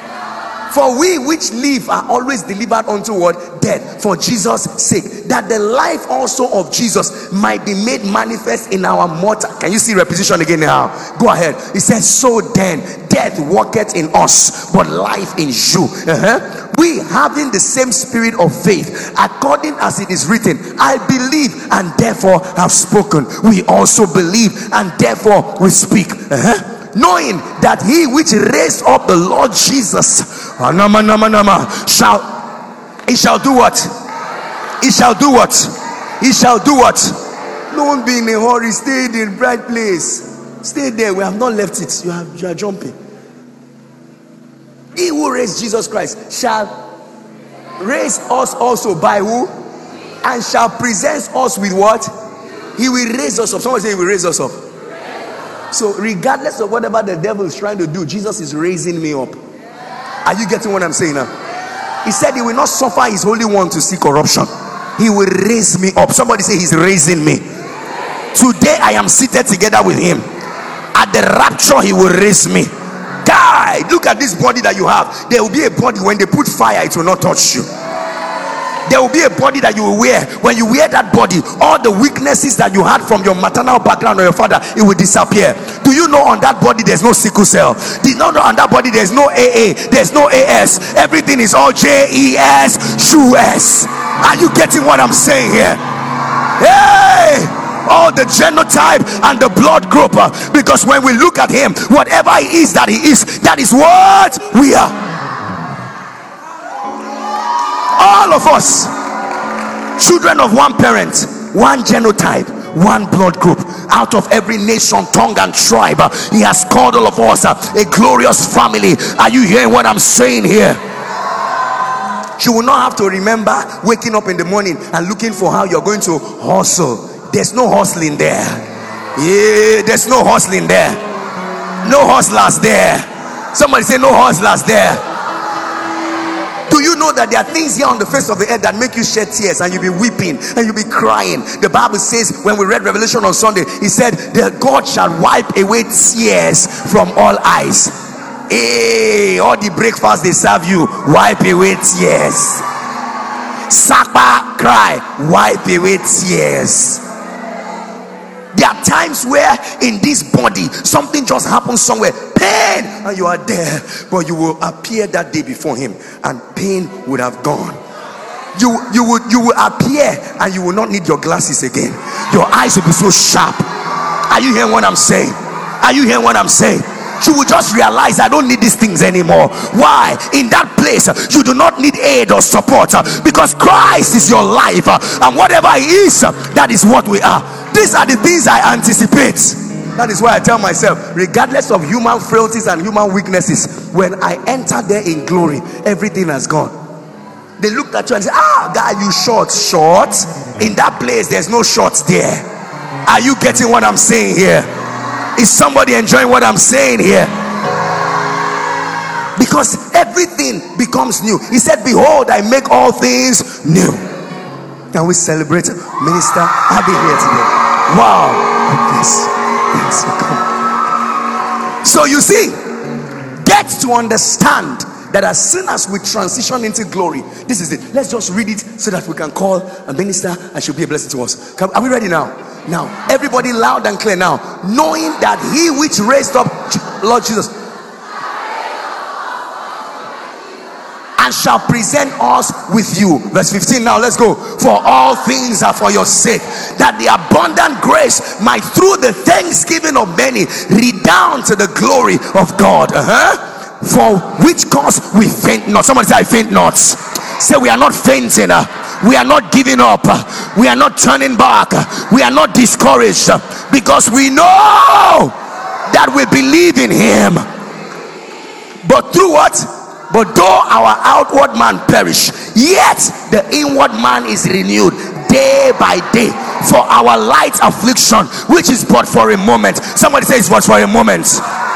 For we which live are always delivered unto what? Death, for Jesus' sake, that the life also of Jesus might be made manifest in our mortal. Can you see repetition again now? Go ahead. It says, so then death worketh in us, but life in you. Uh-huh. We having the same spirit of faith, according as it is written, I believe and therefore have spoken. We also believe and therefore we speak. Uh-huh. Knowing that he which raised up the Lord Jesus anama, nama, nama, shall he shall do what? He shall do what? He shall do what? Don't be in a hurry. Stay in the bright place. Stay there. We have not left it. You, have, you are jumping. He who raised Jesus Christ shall raise us also by who? And shall present us with what? He will raise us up. Someone say he will raise us up. So regardless of whatever the devil is trying to do, Jesus is raising me up. Are you getting what I'm saying now? He said he will not suffer his Holy One to see corruption. He will raise me up. Somebody say he's raising me. Today I am seated together with him. At the rapture he will raise me. God, look at this body that you have. There will be a body, when they put fire it will not touch you. There will be a body that you will wear. When you wear that body, all the weaknesses that you had from your maternal background or your father, it will disappear. Do you know on that body there's no sickle cell? Do you know on that body there's no A A, there's no A S? Everything is all J E S, U S. Are you getting what I'm saying here? Hey! All the genotype and the blood group, uh, because when we look at him, whatever he is that he is, that is what we are. All of us, children of one parent, one genotype, one blood group, out of every nation, tongue and tribe, uh, he has called all of us uh, a glorious family. Are you hearing what I'm saying here? You will not have to remember waking up in the morning and looking for how you're going to hustle. There's no hustling there. Yeah, there's no hustling there. No hustlers there. Somebody say no hustlers there. Do you know that there are things here on the face of the earth that make you shed tears and you'll be weeping and you'll be crying? The Bible says, when we read Revelation on Sunday, he said that God shall wipe away tears from all eyes. Hey, all the breakfast they serve you, wipe away tears. Sapa, cry, wipe away tears. There are times where in this body something just happens somewhere, pain, and you are there, but you will appear that day before him and pain would have gone. You you would you will appear and you will not need your glasses again. Your eyes will be so sharp. Are you hearing what I'm saying? Are you hearing what I'm saying? You will just realize, I don't need these things anymore. Why? In that place you do not need aid or support, because Christ is your life, and whatever he is, that is what we are. These are the things I anticipate. That is why I tell myself, regardless of human frailties and human weaknesses, when I enter there in glory, everything has gone. They looked at you and said, ah, guy, you short short in that place. There's no shorts there. Are you getting what I'm saying here? Is somebody enjoying what I'm saying here? Because everything becomes new. He said, behold, I make all things new. Can we celebrate Minister Abby here today? Wow. Yes. Yes. So you see, get to understand that as soon as we transition into glory, this is it. Let's just read it so that we can call a minister and she'll be a blessing to us. Can, are we ready now? Now, everybody loud and clear now. Knowing that he which raised up Lord Jesus and shall present us with you. Verse fifteen now, let's go. For all things are for your sake, that the abundant grace might through the thanksgiving of many redound to the glory of God. Uh-huh. For which cause we faint not. Somebody say, I faint not. Say, we are not fainting. We are not giving up. We are not turning back. We are not discouraged, because we know that we believe in him. But through what? But though our outward man perish, yet the inward man is renewed day by day. For our light affliction, which is but for a moment. Somebody say it's but for a moment.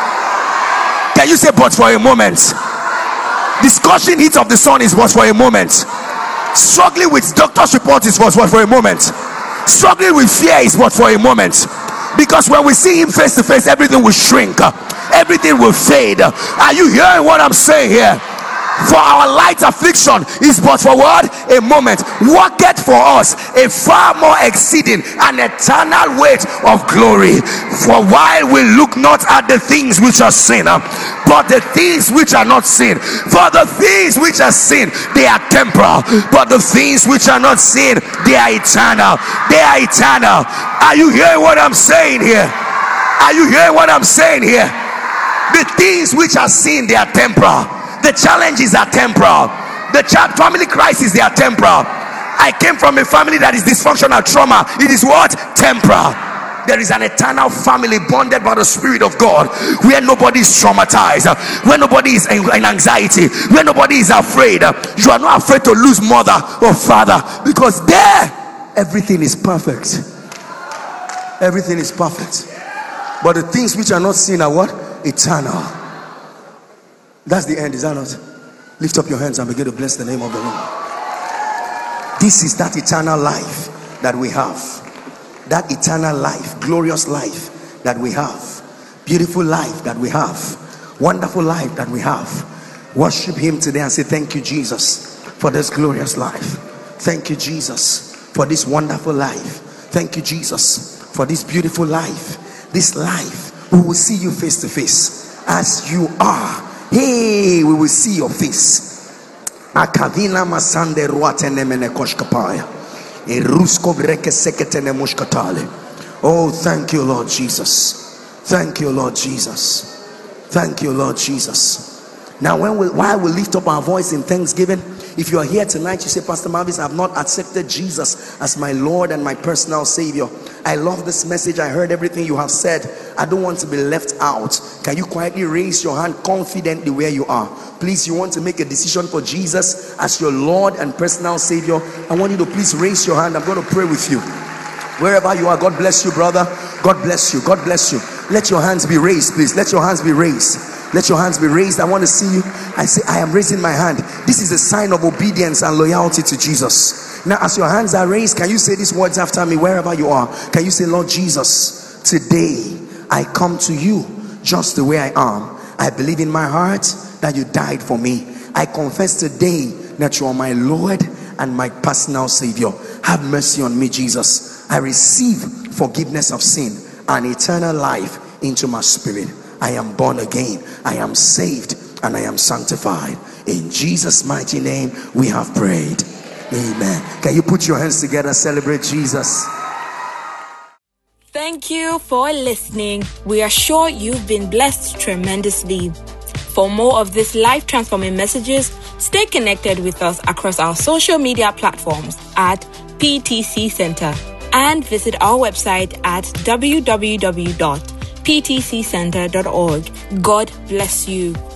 Can you say but for a moment? The scorching heat of the sun is but for a moment. Struggling with doctor's report is but for a moment. Struggling with fear is but for a moment. Because when we see him face to face, everything will shrink, everything will fade. Are you hearing what I'm saying here? For our light affliction is but for what? A moment. Worketh for us a far more exceeding and eternal weight of glory. For while we look not at the things which are seen, but the things which are not seen. For the things which are seen, they are temporal, but the things which are not seen, they are eternal. They are eternal. Are you hearing what I'm saying here? Are you hearing what I'm saying here? The things which are seen, they are temporal. The challenges are temporal. The child family crisis, they are temporal. I came from a family that is dysfunctional trauma. It is what? Temporal. There is an eternal family bonded by the Spirit of God, where nobody is traumatized, where nobody is in anxiety, where nobody is afraid. You are not afraid to lose mother or father, because there everything is perfect. Everything is perfect. But the things which are not seen are what? Eternal. That's the end, is that not? Lift up your hands and begin to bless the name of the Lord. This is that eternal life that we have. That eternal life, glorious life that we have. Beautiful life that we have. Wonderful life that we have. Worship him today and say, thank you, Jesus, for this glorious life. Thank you, Jesus, for this wonderful life. Thank you, Jesus, for this beautiful life. This life, we will see you face to face as you are. Hey, we will see your face. Akavina masande ruatene menekoshkapaya. Erusko vreke seketene mushkatale. Oh, thank you, Lord Jesus. Thank you, Lord Jesus. Thank you, Lord Jesus. Now, when we, while we lift up our voice in thanksgiving, if you are here tonight, you say, Pastor Mavis, I have not accepted Jesus as my Lord and my personal Savior. I love this message. I heard everything you have said. I don't want to be left out. Can you quietly raise your hand confidently where you are? Please, you want to make a decision for Jesus as your Lord and personal Savior? I want you to please raise your hand. I'm going to pray with you. Wherever you are, God bless you, brother. God bless you. God bless you. Let your hands be raised, please. Let your hands be raised. Let your hands be raised. I want to see you. I say, I am raising my hand. This is a sign of obedience and loyalty to Jesus. Now, as your hands are raised, can you say these words after me wherever you are? Can you say, Lord Jesus, today I come to you just the way I am. I believe in my heart that you died for me. I confess today that you are my Lord and my personal Savior. Have mercy on me, Jesus. I receive forgiveness of sin, and eternal life into my spirit. I am born again, I am saved, and I am sanctified. In Jesus' mighty name we have prayed. Amen. Can you put your hands together, celebrate Jesus? Thank you for listening. We are sure you've been blessed tremendously. For more of these life-transforming messages, stay connected with us across our social media platforms at P T C Center and visit our website at w w w dot p t c center dot org. God bless you.